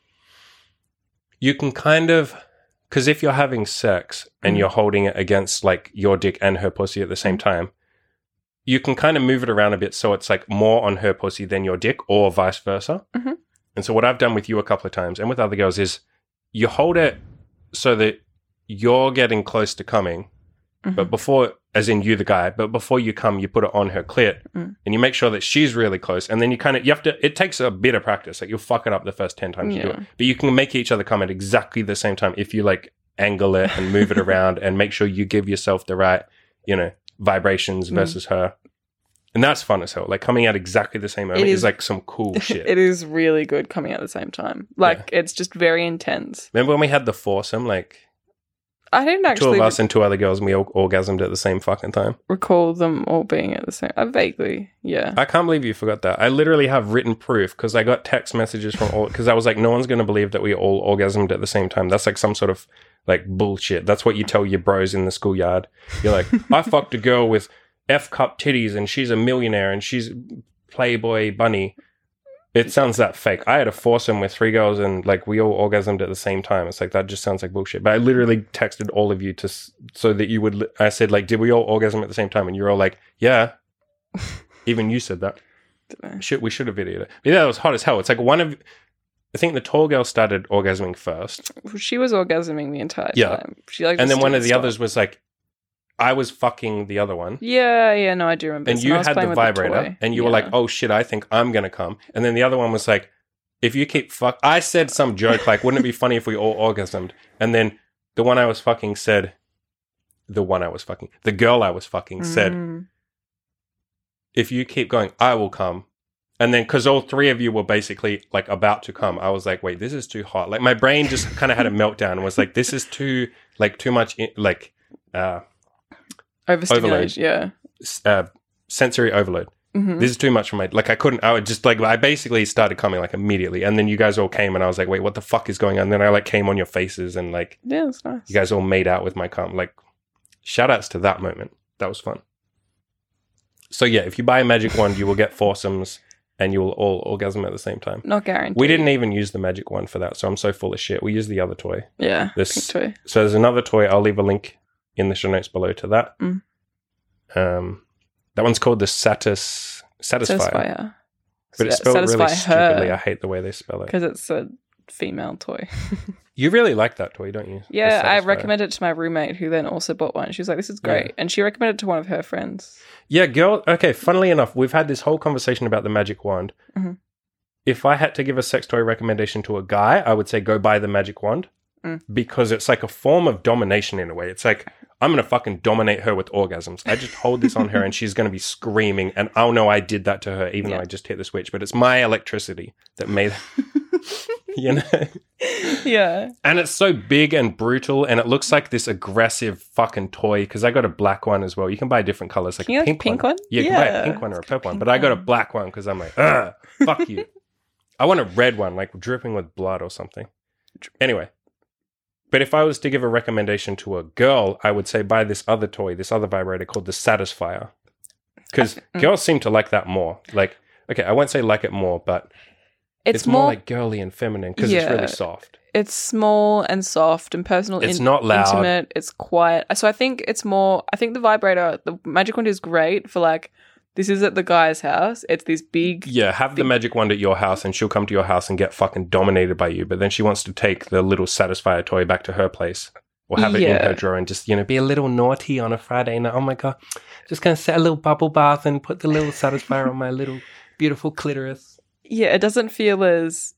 you can kind of, because if you're having sex and Mm. you're holding it against like your dick and her pussy at the same time, you can kind of move it around a bit so it's like more on her pussy than your dick, or vice versa. Mhm. And so, what I've done with you a couple of times and with other girls is you hold it so that you're getting close to coming. But before, as in you, the guy, but before you come, you put it on her clit Mm. and you make sure that she's really close. And then you kind of, you have to, it takes a bit of practice. Like you'll fuck it up the first ten times you do Yeah. it. But you can make each other come at exactly the same time if you like angle it and move it around and make sure you give yourself the right, you know, vibrations Mm. versus her. And that's fun as hell. Like coming out exactly the same moment It is, is- like some cool shit. It is really good coming at the same time. Like it's just very intense. Remember when we had the foursome? Like I didn't two actually of us and two other girls and we all orgasmed at the same fucking time. recall them all being at the same. I vaguely, yeah. I can't believe you forgot that. I literally have written proof because I got text messages from all, because I was like, no one's going to believe that we all orgasmed at the same time. That's like some sort of like bullshit. That's what you tell your bros in the schoolyard. You're like, I fucked a girl with F cup titties and she's a millionaire and she's Playboy bunny. It sounds that fake. I had a foursome with three girls and like we all orgasmed at the same time. It's like, that just sounds like bullshit. But I literally texted all of you to, s- so that you would, li- I said like, did we all orgasm at the same time? And you're all like, yeah. Even you said that. Dunno. Shit, we should have videoed it. But yeah, it was hot as hell. It's like one of, I think the tall girl started orgasming first, She was orgasming the entire Yeah. time. She like, and just then one didn't of the stop. others was like, I was fucking the other one, Yeah, yeah, no, I do remember. and this, you I was had the playing with vibrator, toy. and you were Yeah. like, "Oh shit, I think I'm gonna come," and then the other one was like, "If you keep fuck," I said some joke like, "Wouldn't it be funny if we all orgasmed?" And then the one I was fucking said, the one I was fucking, the girl I was fucking said, Mm. if you keep going, I will come. And then, because all three of you were basically like about to come, I was like, wait, this is too hot. Like my brain just kind of had a meltdown and was like, this is too, like too much, in, like, uh, Overstimulation, yeah. s- uh, sensory overload. Mhm. This is too much for my, like I couldn't, I would just like, I basically started coming like immediately. And then you guys all came and I was like, wait, what the fuck is going on? And then I like came on your faces and like, Yeah, that's nice. you guys all made out with my cum. Like, shout outs to that moment. That was fun. So yeah, if you buy a magic wand, you will get foursomes and you'll all orgasm at the same time. Not guaranteed. We didn't even use the magic wand for that, so I'm so full of shit. We used the other toy. Yeah, This pink toy. So there's another toy. I'll leave a link in the show notes below to that. Mm. Um, that one's called the Satis Satisfier, Satisfier. but it's Sa- spelled really satisfy her. stupidly. I hate the way they spell it. Because it's a female toy. You really like that toy, don't you? The Yeah, I Satisfier. recommended it to my roommate who then also bought one. She was like, this is great. Yeah. And she recommended it to one of her friends. Yeah, girl. Okay, funnily enough, we've had this whole conversation about the magic wand. Mhm. If I had to give a sex toy recommendation to a guy, I would say go buy the magic wand Mm. because it's like a form of domination in a way. It's like, I'm going to fucking dominate her with orgasms. I just hold this on her and she's going to be screaming and I'll know I did that to her even Yeah. though I just hit the switch. But it's my electricity that made you know? Yeah. And it's so big and brutal and it looks like this aggressive fucking toy because I got a black one as well. You can buy different colors, like Can you a have pink, a pink one. one? Yeah, you can buy a Yeah. pink one or a purple one. Pink But I got a one. black one because I'm like, ugh, fuck you. I want a red one, like dripping with blood or something. Anyway. But if I was to give a recommendation to a girl, I would say buy this other toy, this other vibrator called the Satisfier. Because Mm. girls seem to like that more. Like, okay, I won't say like it more, but It's, it's, more, more like girly and feminine because it's Yeah. really soft. it's small and soft and personal. It's in- not loud. Intimate. It's quiet. So I think it's more, I think the vibrator, the magic wand is great for like, this is at the guy's house. It's this big, Yeah, have the magic wand at your house and she'll come to your house and get fucking dominated by you. But then she wants to take the little Satisfier toy back to her place or have it in Yeah. her drawer and just, you know, be a little naughty on a Friday night. Oh my God, just going to set a little bubble bath and put the little Satisfier on my little beautiful clitoris. yeah, it doesn't feel as,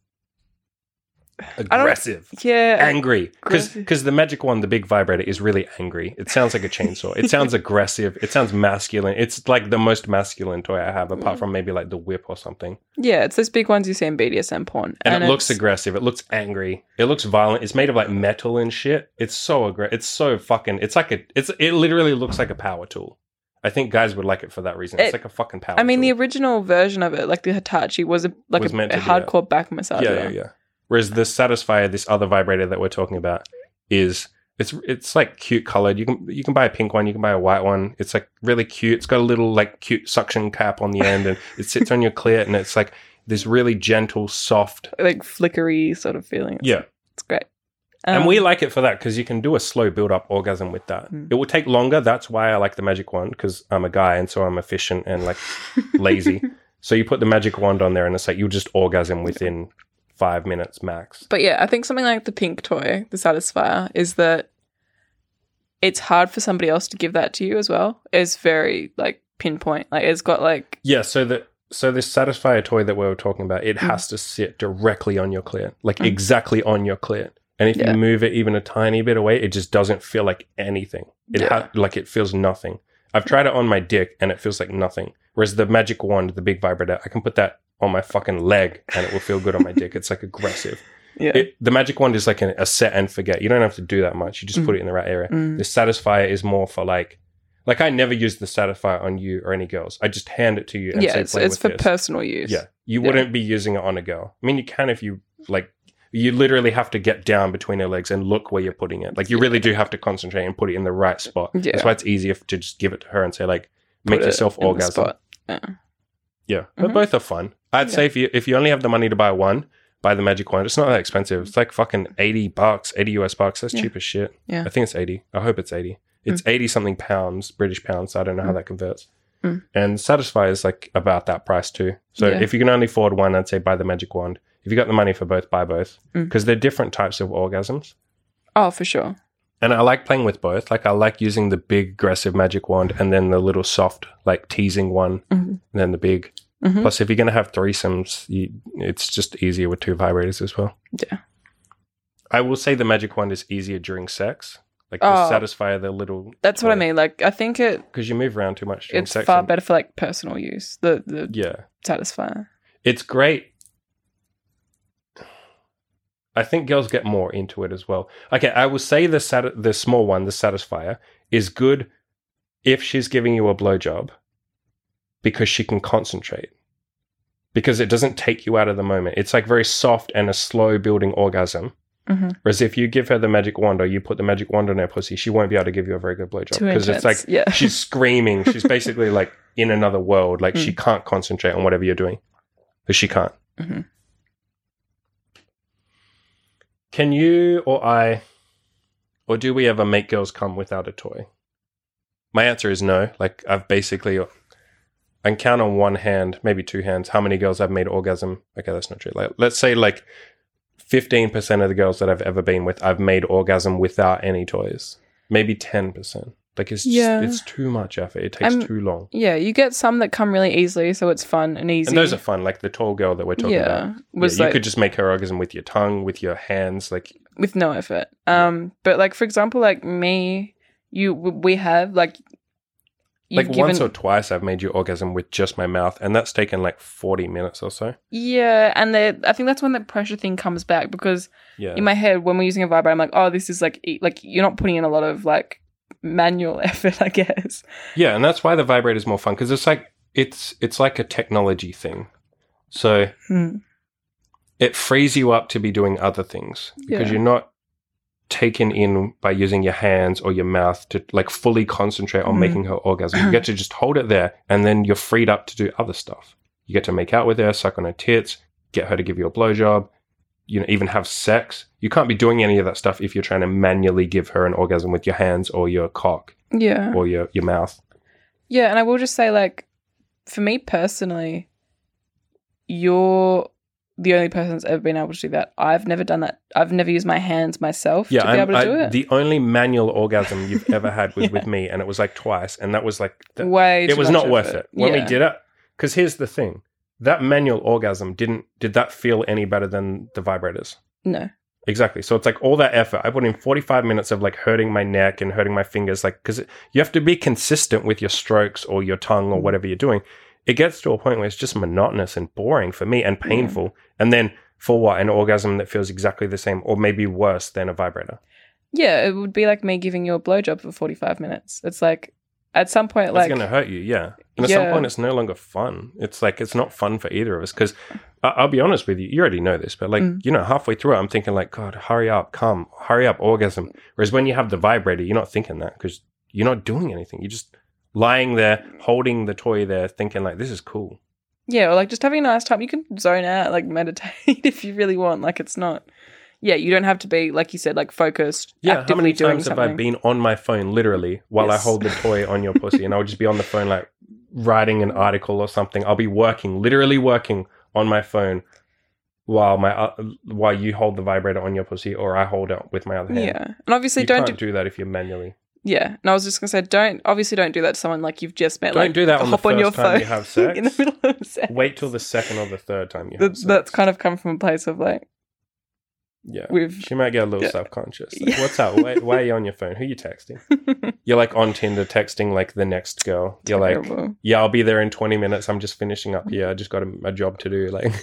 don't- Aggressive. yeah. Angry. Because Aggressive. the magic wand, the big vibrator, is really angry. It sounds like a chainsaw. It sounds aggressive. It sounds masculine. It's like the most masculine toy I have, apart from maybe like the whip or something. yeah, it's those big ones you see in B D S M porn. And, it looks it's- aggressive. It looks angry. It looks violent. It's made of like metal and shit. It's so aggressive. It's so fucking. It's like a. It's. It literally looks like a power tool. I think guys would like it for that reason. It's It- like a fucking power. I mean, the tool. original version of it, like the Hitachi, was a, like Was a, meant a to do that. hardcore back massager. yeah, yeah, yeah. Whereas the Satisfier, this other vibrator that we're talking about, is it's it's like cute colored. You can you can buy a pink one. You can buy a white one. It's like really cute. It's got a little like cute suction cap on the end, and it sits on your clit, and it's like this really gentle, soft. Like flickery sort of feeling. It's, Yeah. it's great. And Um, we like it for that because you can do a slow build up orgasm with that. Mm. It will take longer. That's why I like the magic wand because I'm a guy and so I'm efficient and like lazy. So you put the magic wand on there and it's like you just orgasm within five minutes max. But yeah, I think something like the pink toy, the Satisfier, is that it's hard for somebody else to give that to you as well. It's very like pinpoint. Like it's got like Yeah. So the so this Satisfier toy that we were talking about, it Mm. has to sit directly on your clit, like Mm. exactly on your clit. And if Yeah. you move it even a tiny bit away, it just doesn't feel like anything. It Yeah. ha- like it feels nothing. I've tried it on my dick and it feels like nothing. Whereas the magic wand, the big vibrator, I can put that on my fucking leg and it will feel good on my dick. It's like aggressive. yeah. It, the magic wand is like an, a set and forget. You don't have to do that much. You just Mm. put it in the right area. Mm. The Satisfier is more for like, like I never use the Satisfier on you or any girls. I just hand it to you and yeah, say it's, play it's with for this. personal use. Yeah, you Yeah. wouldn't be using it on a girl. I mean, you can if you like. You literally have to get down between her legs and look where you're putting it. Like you really do have to concentrate and put it in the right spot. Yeah. That's why it's easier to just give it to her and say like, make Put it yourself in the orgasm. spot. Yeah. Yeah, but Mhm. both are fun. I'd Yeah. say if you if you only have the money to buy one, buy the magic wand. It's not that expensive. It's like fucking eighty bucks, eighty U S bucks. That's Yeah. cheap as shit. Yeah. I think it's eighty. I hope it's eighty. It's eighty something pounds, British pounds. So I don't know how Mm. that converts. Mm. And Satisfy is like about that price too. So Yeah. if you can only afford one, I'd say buy the magic wand. If you got the money for both, buy both Mm. because they're different types of orgasms. Oh, for sure. And I like playing with both. Like I like using the big aggressive magic wand and then the little soft like teasing one Mhm. and then the big. Mhm. Plus, if you're going to have threesomes, you, it's just easier with two vibrators as well. Yeah. I will say the magic wand is easier during sex. Like Oh. the Satisfier, the little. That's what I mean. Like I think it Because you move around too much during it's sex. far and- better for like personal use. The the Yeah. Satisfier. It's great. I think girls get more into it as well. Okay, I will say the sat- the small one, the Satisfier, is good if she's giving you a blowjob because she can concentrate. Because it doesn't take you out of the moment. It's like very soft and a slow building orgasm. Mm-hmm. Whereas if you give her the magic wand or you put the magic wand on her pussy, she won't be able to give you a very good blowjob. Too Because it's like intense. Yeah. she's screaming. She's basically like in another world. Like she Mm. can't concentrate on whatever you're doing. But she can't. Mm-hmm. Can you or I, or do we ever make girls come without a toy? My answer is no. Like, I've basically, I can count on one hand, maybe two hands, how many girls I've made orgasm. Okay, that's not true. Like, let's say like fifteen percent of the girls that I've ever been with, I've made orgasm without any toys. Maybe ten percent. Like, it's just, Yeah. it's too much effort. It takes I'm- too long. Yeah, you get some that come really easily, so it's fun and easy. And those are fun, like the tall girl that we're talking yeah, about. was Yeah, you like could just make her orgasm with your tongue, with your hands, like with no effort. Um, but like for example, like me, you we have like you've like given once or twice I've made you orgasm with just my mouth, and that's taken like forty minutes or so. yeah, and the I think that's when the pressure thing comes back because Yeah. in my head when we're using a vibrator, I'm like, oh, this is like e- like you're not putting in a lot of like manual effort, I guess. Yeah, and that's why the vibrator is more fun, because it's like it's it's like a technology thing. So Hmm. it frees you up to be doing other things because Yeah. you're not taken in by using your hands or your mouth to like fully concentrate on Mhm. making her orgasm. You get to just hold it there, and then you're freed up to do other stuff. You get to make out with her, suck on her tits, get her to give you a blowjob, you know, even have sex. You can't be doing any of that stuff if you're trying to manually give her an orgasm with your hands or your cock Yeah. or your, your mouth. Yeah, and I will just say, like, for me personally, you're the only person that's ever been able to do that. I've never done that. I've never used my hands myself Yeah, to be I'm- able to I- do it. the only manual orgasm you've ever had was Yeah. with me, and it was like twice, and that was like the, Way it too was much not worth effort. it when we Yeah. did it. Because here's the thing: that manual orgasm didn't did that feel any better than the vibrators? No. Exactly. So it's like all that effort. I put in forty-five minutes of like hurting my neck and hurting my fingers, like because you have to be consistent with your strokes or your tongue or Mm. whatever you're doing. It gets to a point where it's just monotonous and boring for me and painful. And then for what? An orgasm that feels exactly the same or maybe worse than a vibrator. Yeah, it would be like me giving you a blowjob for forty-five minutes. It's like, at some point, It's like... going to hurt you, yeah. And at some Yeah. point, it's no longer fun. It's like, it's not fun for either of us. Because I'll be honest with you, you already know this, but like, Mm. you know, halfway through it, I'm thinking like, God, hurry up, come, hurry up, orgasm. Whereas when you have the vibrator, you're not thinking that because you're not doing anything. You're just lying there, holding the toy there, thinking like, this is cool. Yeah, or like just having a nice time. You can zone out, like meditate if you really want. Like it's not... Yeah, you don't have to be, like you said, like focused, Yeah, how actively many doing times have something. I been on my phone literally while Yes. I hold the toy on your pussy, and I'll just be on the phone like writing an article or something. I'll be working, literally working on my phone while my uh, while you hold the vibrator on your pussy, or I hold it with my other hand. Yeah, and obviously You don't can't do... do that if you're manually. Yeah, and I was just gonna say, don't obviously don't do that to someone like you've just met. Don't like, do that on the hop on your first time phone you have sex. in the middle of sex. Wait till the second or the third time you have That, sex. that's kind of come from a place of like yeah. we've She might get a little Yeah. self-conscious. Like, Yeah. what's up? Why, why are you on your phone? Who are you texting? You're like on Tinder texting like the next girl. You're like, terrible. yeah, I'll be there in twenty minutes. I'm just finishing up here. I just got a, a job to do. Like,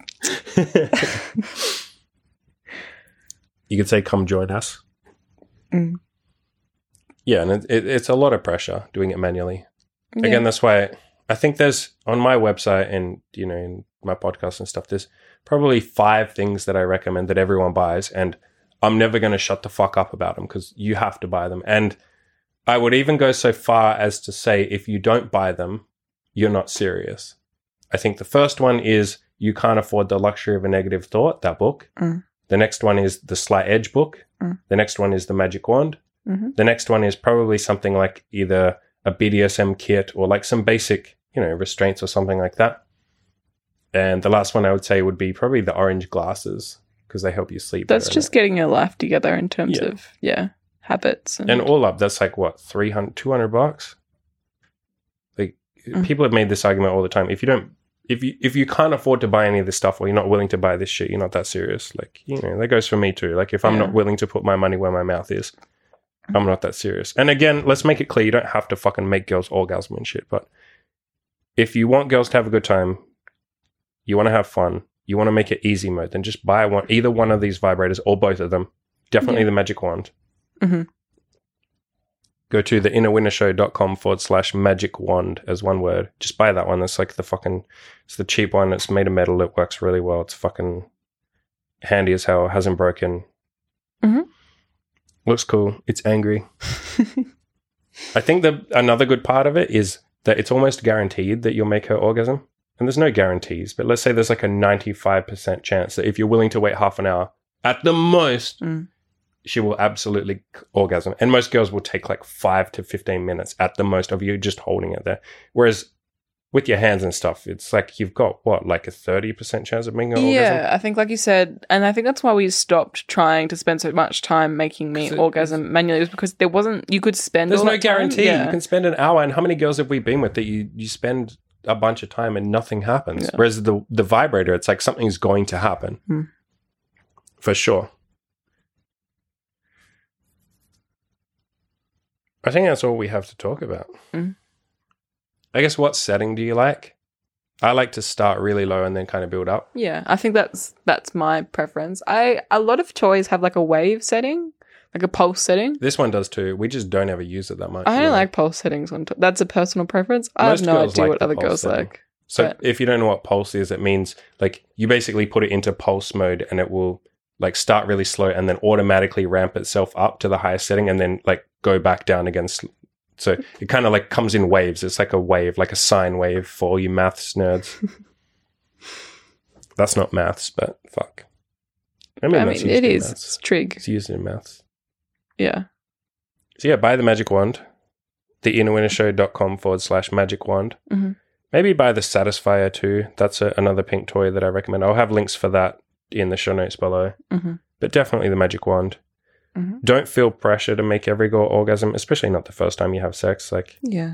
you could say, come join us. Mm. Yeah, and it, it, it's a lot of pressure doing it manually. Yeah. Again, that's why I think there's on my website and, you know, in my podcast and stuff, there's probably five things that I recommend that everyone buys. And I'm never going to shut the fuck up about them because you have to buy them. And I would even go so far as to say, if you don't buy them, you're not serious. I think the first one is You Can't Afford the Luxury of a Negative Thought, that book. Mm. The next one is The Slight Edge book. Mm. The next one is The Magic Wand. Mhm. The next one is probably something like either a B D S M kit or like some basic, you know, restraints or something like that. And the last one I would say would be probably the orange glasses because they help you sleep. That's better. just getting your life together in terms Yeah. of yeah habits and, And all up, that's like what, three hundred, two hundred bucks? Like Mm. people have made this argument all the time. If you don't, if you if you can't afford to buy any of this stuff, or you're not willing to buy this shit, you're not that serious. Like, you know, that goes for me too. Like if I'm Yeah. not willing to put my money where my mouth is, I'm not that serious. And again, let's make it clear, you don't have to fucking make girls orgasm and shit. But if you want girls to have a good time, you want to have fun, you want to make it easy mode, then just buy one, either one of these vibrators or both of them. Definitely Yeah. the Magic Wand. Mhm. Go to the inner winner show dot com forward slash magic wand as one word. Just buy that one. That's like the fucking, it's the cheap one. It's made of metal. It works really well. It's fucking handy as hell. Hasn't broken. Mhm. Looks cool. It's angry. I think that another good part of it is that it's almost guaranteed that you'll make her orgasm. and there's no guarantees, but let's say there's like a ninety-five percent chance that if you're willing to wait half an hour, at the most, Mm. she will absolutely orgasm. And most girls will take like five to fifteen minutes at the most of you just holding it there. Whereas with your hands and stuff, it's like you've got, what, like a thirty percent chance of being an Yeah, orgasm? I think, like you said, and I think that's why we stopped trying to spend so much time making me 'Cause it- orgasm manually, was because there wasn't, you could spend There's all no that time. guarantee. Yeah. You can spend an hour, and how many girls have we been with that you, you spend a bunch of time and nothing happens? Yeah. Whereas the, the vibrator, it's like something's going to happen. Hmm. For sure. I think that's all we have to talk about. Mm. I guess, what setting do you like? I like to start really low and then kind of build up. Yeah, I think that's that's my preference. I a lot of toys have like a wave setting, like a pulse setting. This one does too. We just don't ever use it that much. I don't really. like pulse settings on to- that's a personal preference. I Most have no girls idea like what the other pulse girls setting. like. So but- if you don't know what pulse is, it means like you basically put it into pulse mode and it will like start really slow and then automatically ramp itself up to the highest setting and then like go back down again. sl- So it kind of like comes in waves. It's like a wave, like a sine wave for all you maths nerds. That's not maths, but fuck. I mean, I that's mean, used it in is. maths. It's trig. It's used in maths. Yeah. So yeah, buy the magic wand. The inner winner show dot com forward slash magic wand. Mhm. Maybe buy the Satisfier too. That's a, another pink toy that I recommend. I'll have links for that in the show notes below. hmm But definitely the magic wand. Mhm. Don't feel pressure to make every girl orgasm, especially not the first time you have sex. Like Yeah.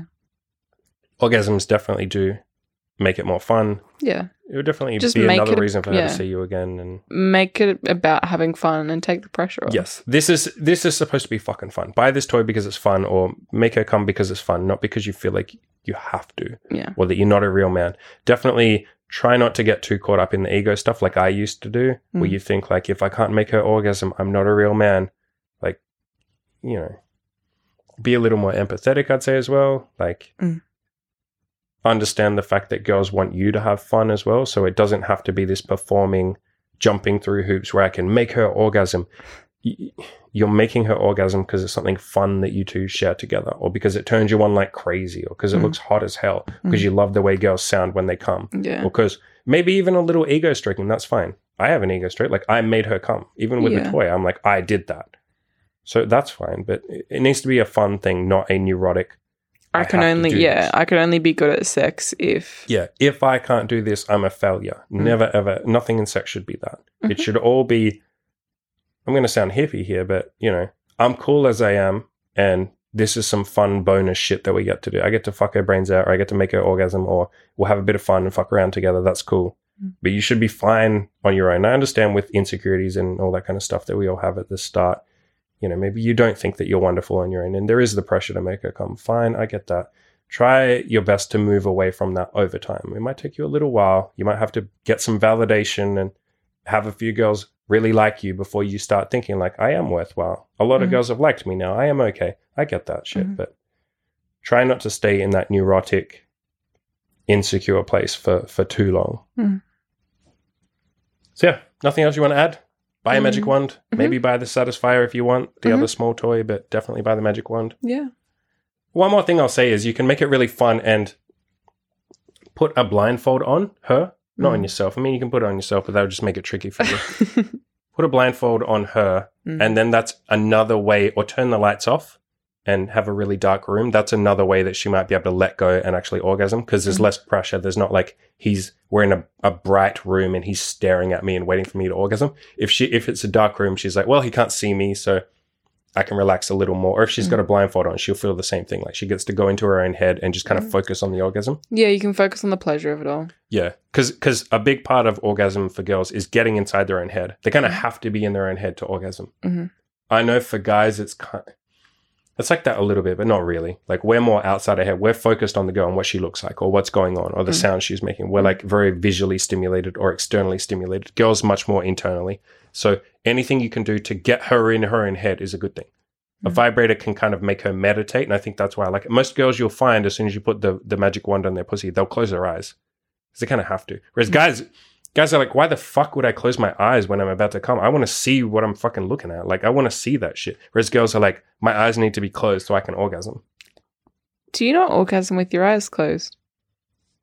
orgasms definitely do make it more fun. Yeah. It would definitely Just be make another it a- reason for her yeah. to see you again. And Make it about having fun and take the pressure off. yes, this is this is supposed to be fucking fun. Buy this toy because it's fun, or make her come because it's fun, not because you feel like you have to, Yeah. or that you're not a real man. Definitely try not to get too caught up in the ego stuff like I used to do, where Mm. you think like, if I can't make her orgasm, I'm not a real man. Like, you know, be a little more empathetic, I'd say, as well. Like, Mm. understand the fact that girls want you to have fun as well. So it doesn't have to be this performing, jumping through hoops where I can make her orgasm. Y- You're making her orgasm because it's something fun that you two share together, or because it turns you on like crazy, or because it Mm. looks hot as hell, because Mm. you love the way girls sound when they come, Yeah. or because maybe even a little ego stroking. That's fine. I have an ego stroke. Like, I made her come. Even with Yeah. the toy, I'm like, I did that. So that's fine. But it it needs to be a fun thing, not a neurotic. I, I can have to only do yeah, this. I can only be good at sex if Yeah, if I can't do this, I'm a failure. Mm. Never, ever. Nothing in sex should be that. It Mhm. should all be, I'm going to sound hippie here, but, you know, I'm cool as I am, and this is some fun bonus shit that we get to do. I get to fuck her brains out, or I get to make her orgasm, or we'll have a bit of fun and fuck around together. That's cool. Mm. But you should be fine on your own. I understand with insecurities and all that kind of stuff that we all have at the start. You know, maybe you don't think that you're wonderful on your own, and there is the pressure to make her come. Fine, I get that. Try your best to move away from that over time. It might take you a little while. You might have to get some validation and have a few girls really like you before you start thinking like, I am worthwhile. A lot of Mhm. girls have liked me now. I am okay. I get that shit. Mhm. But try not to stay in that neurotic, insecure place for, for too long. Mhm. So yeah, nothing else you want to add? Buy a magic Mhm. wand. Mhm. Maybe buy the Satisfier if you want the Mhm. other small toy, but definitely buy the magic wand. yeah. One more thing I'll say is you can make it really fun and put a blindfold on her, not on Mm. yourself. I mean, you can put it on yourself, but that would just make it tricky for you. Put a blindfold on her, Mm. and then that's another way, or turn the lights off and have a really dark room. That's another way that she might be able to let go and actually orgasm, because there's Mm. less pressure. There's not like he's we're in a, a bright room and he's staring at me and waiting for me to orgasm. If she if it's a dark room, she's like, well, he can't see me, so I can relax a little more. Or if she's Mm. got a blindfold on, she'll feel the same thing. Like, she gets to go into her own head and just kind of Mm. focus on the orgasm. Yeah, you can focus on the pleasure of it all. Yeah, because a big part of orgasm for girls is getting inside their own head. They kind of Mhm. have to be in their own head to orgasm. Mhm. I know for guys, it's kind it's like that a little bit, but not really. Like, we're more outside our head. We're focused on the girl and what she looks like, or what's going on, or the Mm. sound she's making. We're like very visually stimulated or externally stimulated. Girls much more internally. So anything you can do to get her in her own head is a good thing. A Mm. vibrator can kind of make her meditate, and I think that's why I like it. Most girls, you'll find, as soon as you put the, the magic wand on their pussy, they'll close their eyes. Because they kind of have to. Whereas Mm. guys, guys are like, why the fuck would I close my eyes when I'm about to come? I want to see what I'm fucking looking at. Like, I want to see that shit. Whereas girls are like, my eyes need to be closed so I can orgasm. Do you not orgasm with your eyes closed?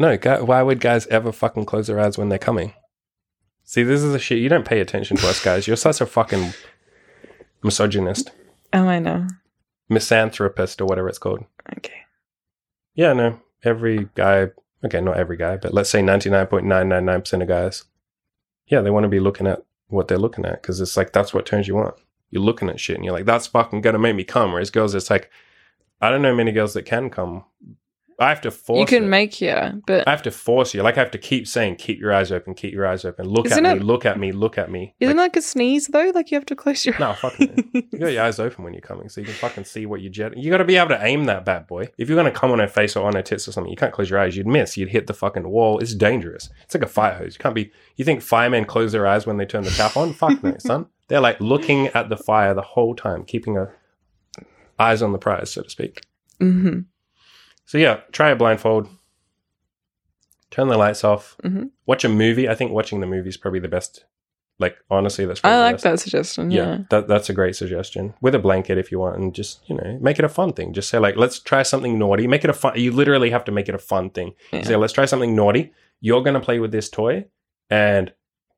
No, guy, why would guys ever fucking close their eyes when they're coming? See, this is the shit. You don't pay attention to us guys. You're such a fucking misogynist. Oh, I know. Misanthropist or whatever it's called. Okay. Yeah, no. Every guy, okay, not every guy, but let's say ninety-nine point nine nine nine percent of guys, yeah, they want to be looking at what they're looking at because it's like, that's what turns you on. You're looking at shit and you're like, that's fucking going to make me come. Whereas girls, it's like, I don't know many girls that can come. I have to force You can it. make, yeah, but... I have to force you. Like, I have to keep saying, keep your eyes open, keep your eyes open. Look Isn't at me, it- look at me, look at me. Isn't Like, that like a sneeze, though? Like, you have to close your no, fuck it. You got your eyes open when you're coming, so you can fucking see what you jet. You got to be able to aim that bad boy. If you're going to come on her face or on her tits or something, you can't close your eyes. You'd miss. You'd hit the fucking wall. It's dangerous. It's like a fire hose. You can't be... You think firemen close their eyes when they turn the tap on? Fuck no, son. They're like looking at the fire the whole time, keeping a eyes on the prize, so to speak. Mm-hmm. So yeah, try a blindfold. Turn the lights off. Mm-hmm. Watch a movie. I think watching the movie is probably the best. Like, honestly, that's probably I the like best. that suggestion, yeah. Yeah, that, that's a great suggestion. With a blanket if you want, and just, you know, make it a fun thing. Just say, like, let's try something naughty. Make it a fun... You literally have to make it a fun thing. Yeah. You say, let's try something naughty. You're going to play with this toy, and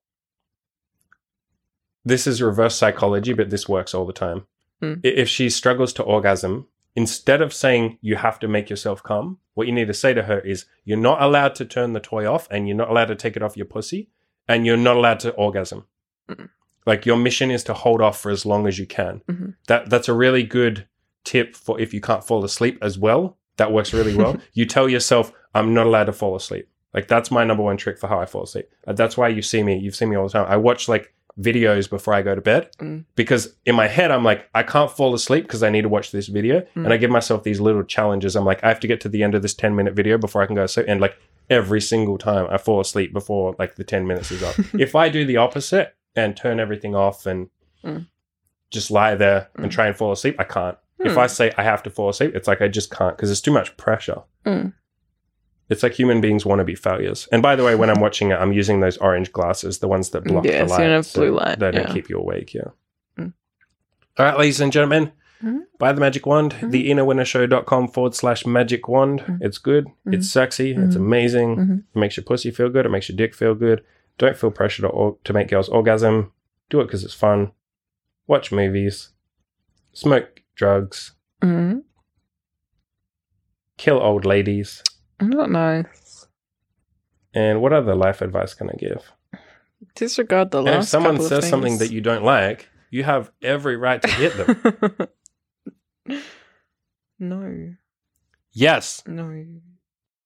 this is reverse psychology, but this works all the time. Mm. I- If she struggles to orgasm, instead of saying you have to make yourself come, what you need to say to her is, you're not allowed to turn the toy off, and you're not allowed to take it off your pussy, and you're not allowed to orgasm. Mm. Like, your mission is to hold off for as long as you can. Mm-hmm. That That's a really good tip for if you can't fall asleep as well. That works really well. You tell yourself, I'm not allowed to fall asleep. Like, that's my number one trick for how I fall asleep. Uh, That's why you see me. You've seen me all the time. I watch, like, videos before I go to bed Mm. because in my head, I'm like, I can't fall asleep because I need to watch this video. Mm. And I give myself these little challenges. I'm like, I have to get to the end of this ten minute video before I can go to sleep. And like every single time I fall asleep before like the ten minutes is up. If I do the opposite and turn everything off and Mm. just lie there and Mm. try and fall asleep, I can't. If Mm. I say I have to fall asleep, it's like I just can't because it's too much pressure. Mm. It's like human beings want to be failures. And by the way, when I'm watching it, I'm using those orange glasses, the ones that block Yeah, the so light. you don't have blue light, They don't yeah. keep you awake, yeah. Mm. All right, ladies and gentlemen, Mhm. buy the magic wand, Mhm. theinnerwinnershow.com forward slash magic wand. Mhm. It's good. Mhm. It's sexy. It's Mhm. amazing. Mhm. It makes your pussy feel good. It makes your dick feel good. Don't feel pressure to, or- to make girls orgasm. Do it because it's fun. Watch movies. Smoke drugs. Mm-hmm. Kill old ladies. Not nice. And what other life advice can I give? Disregard the And last if someone couple of says something things. that you don't like, you have every right to hit them. No. Yes. No.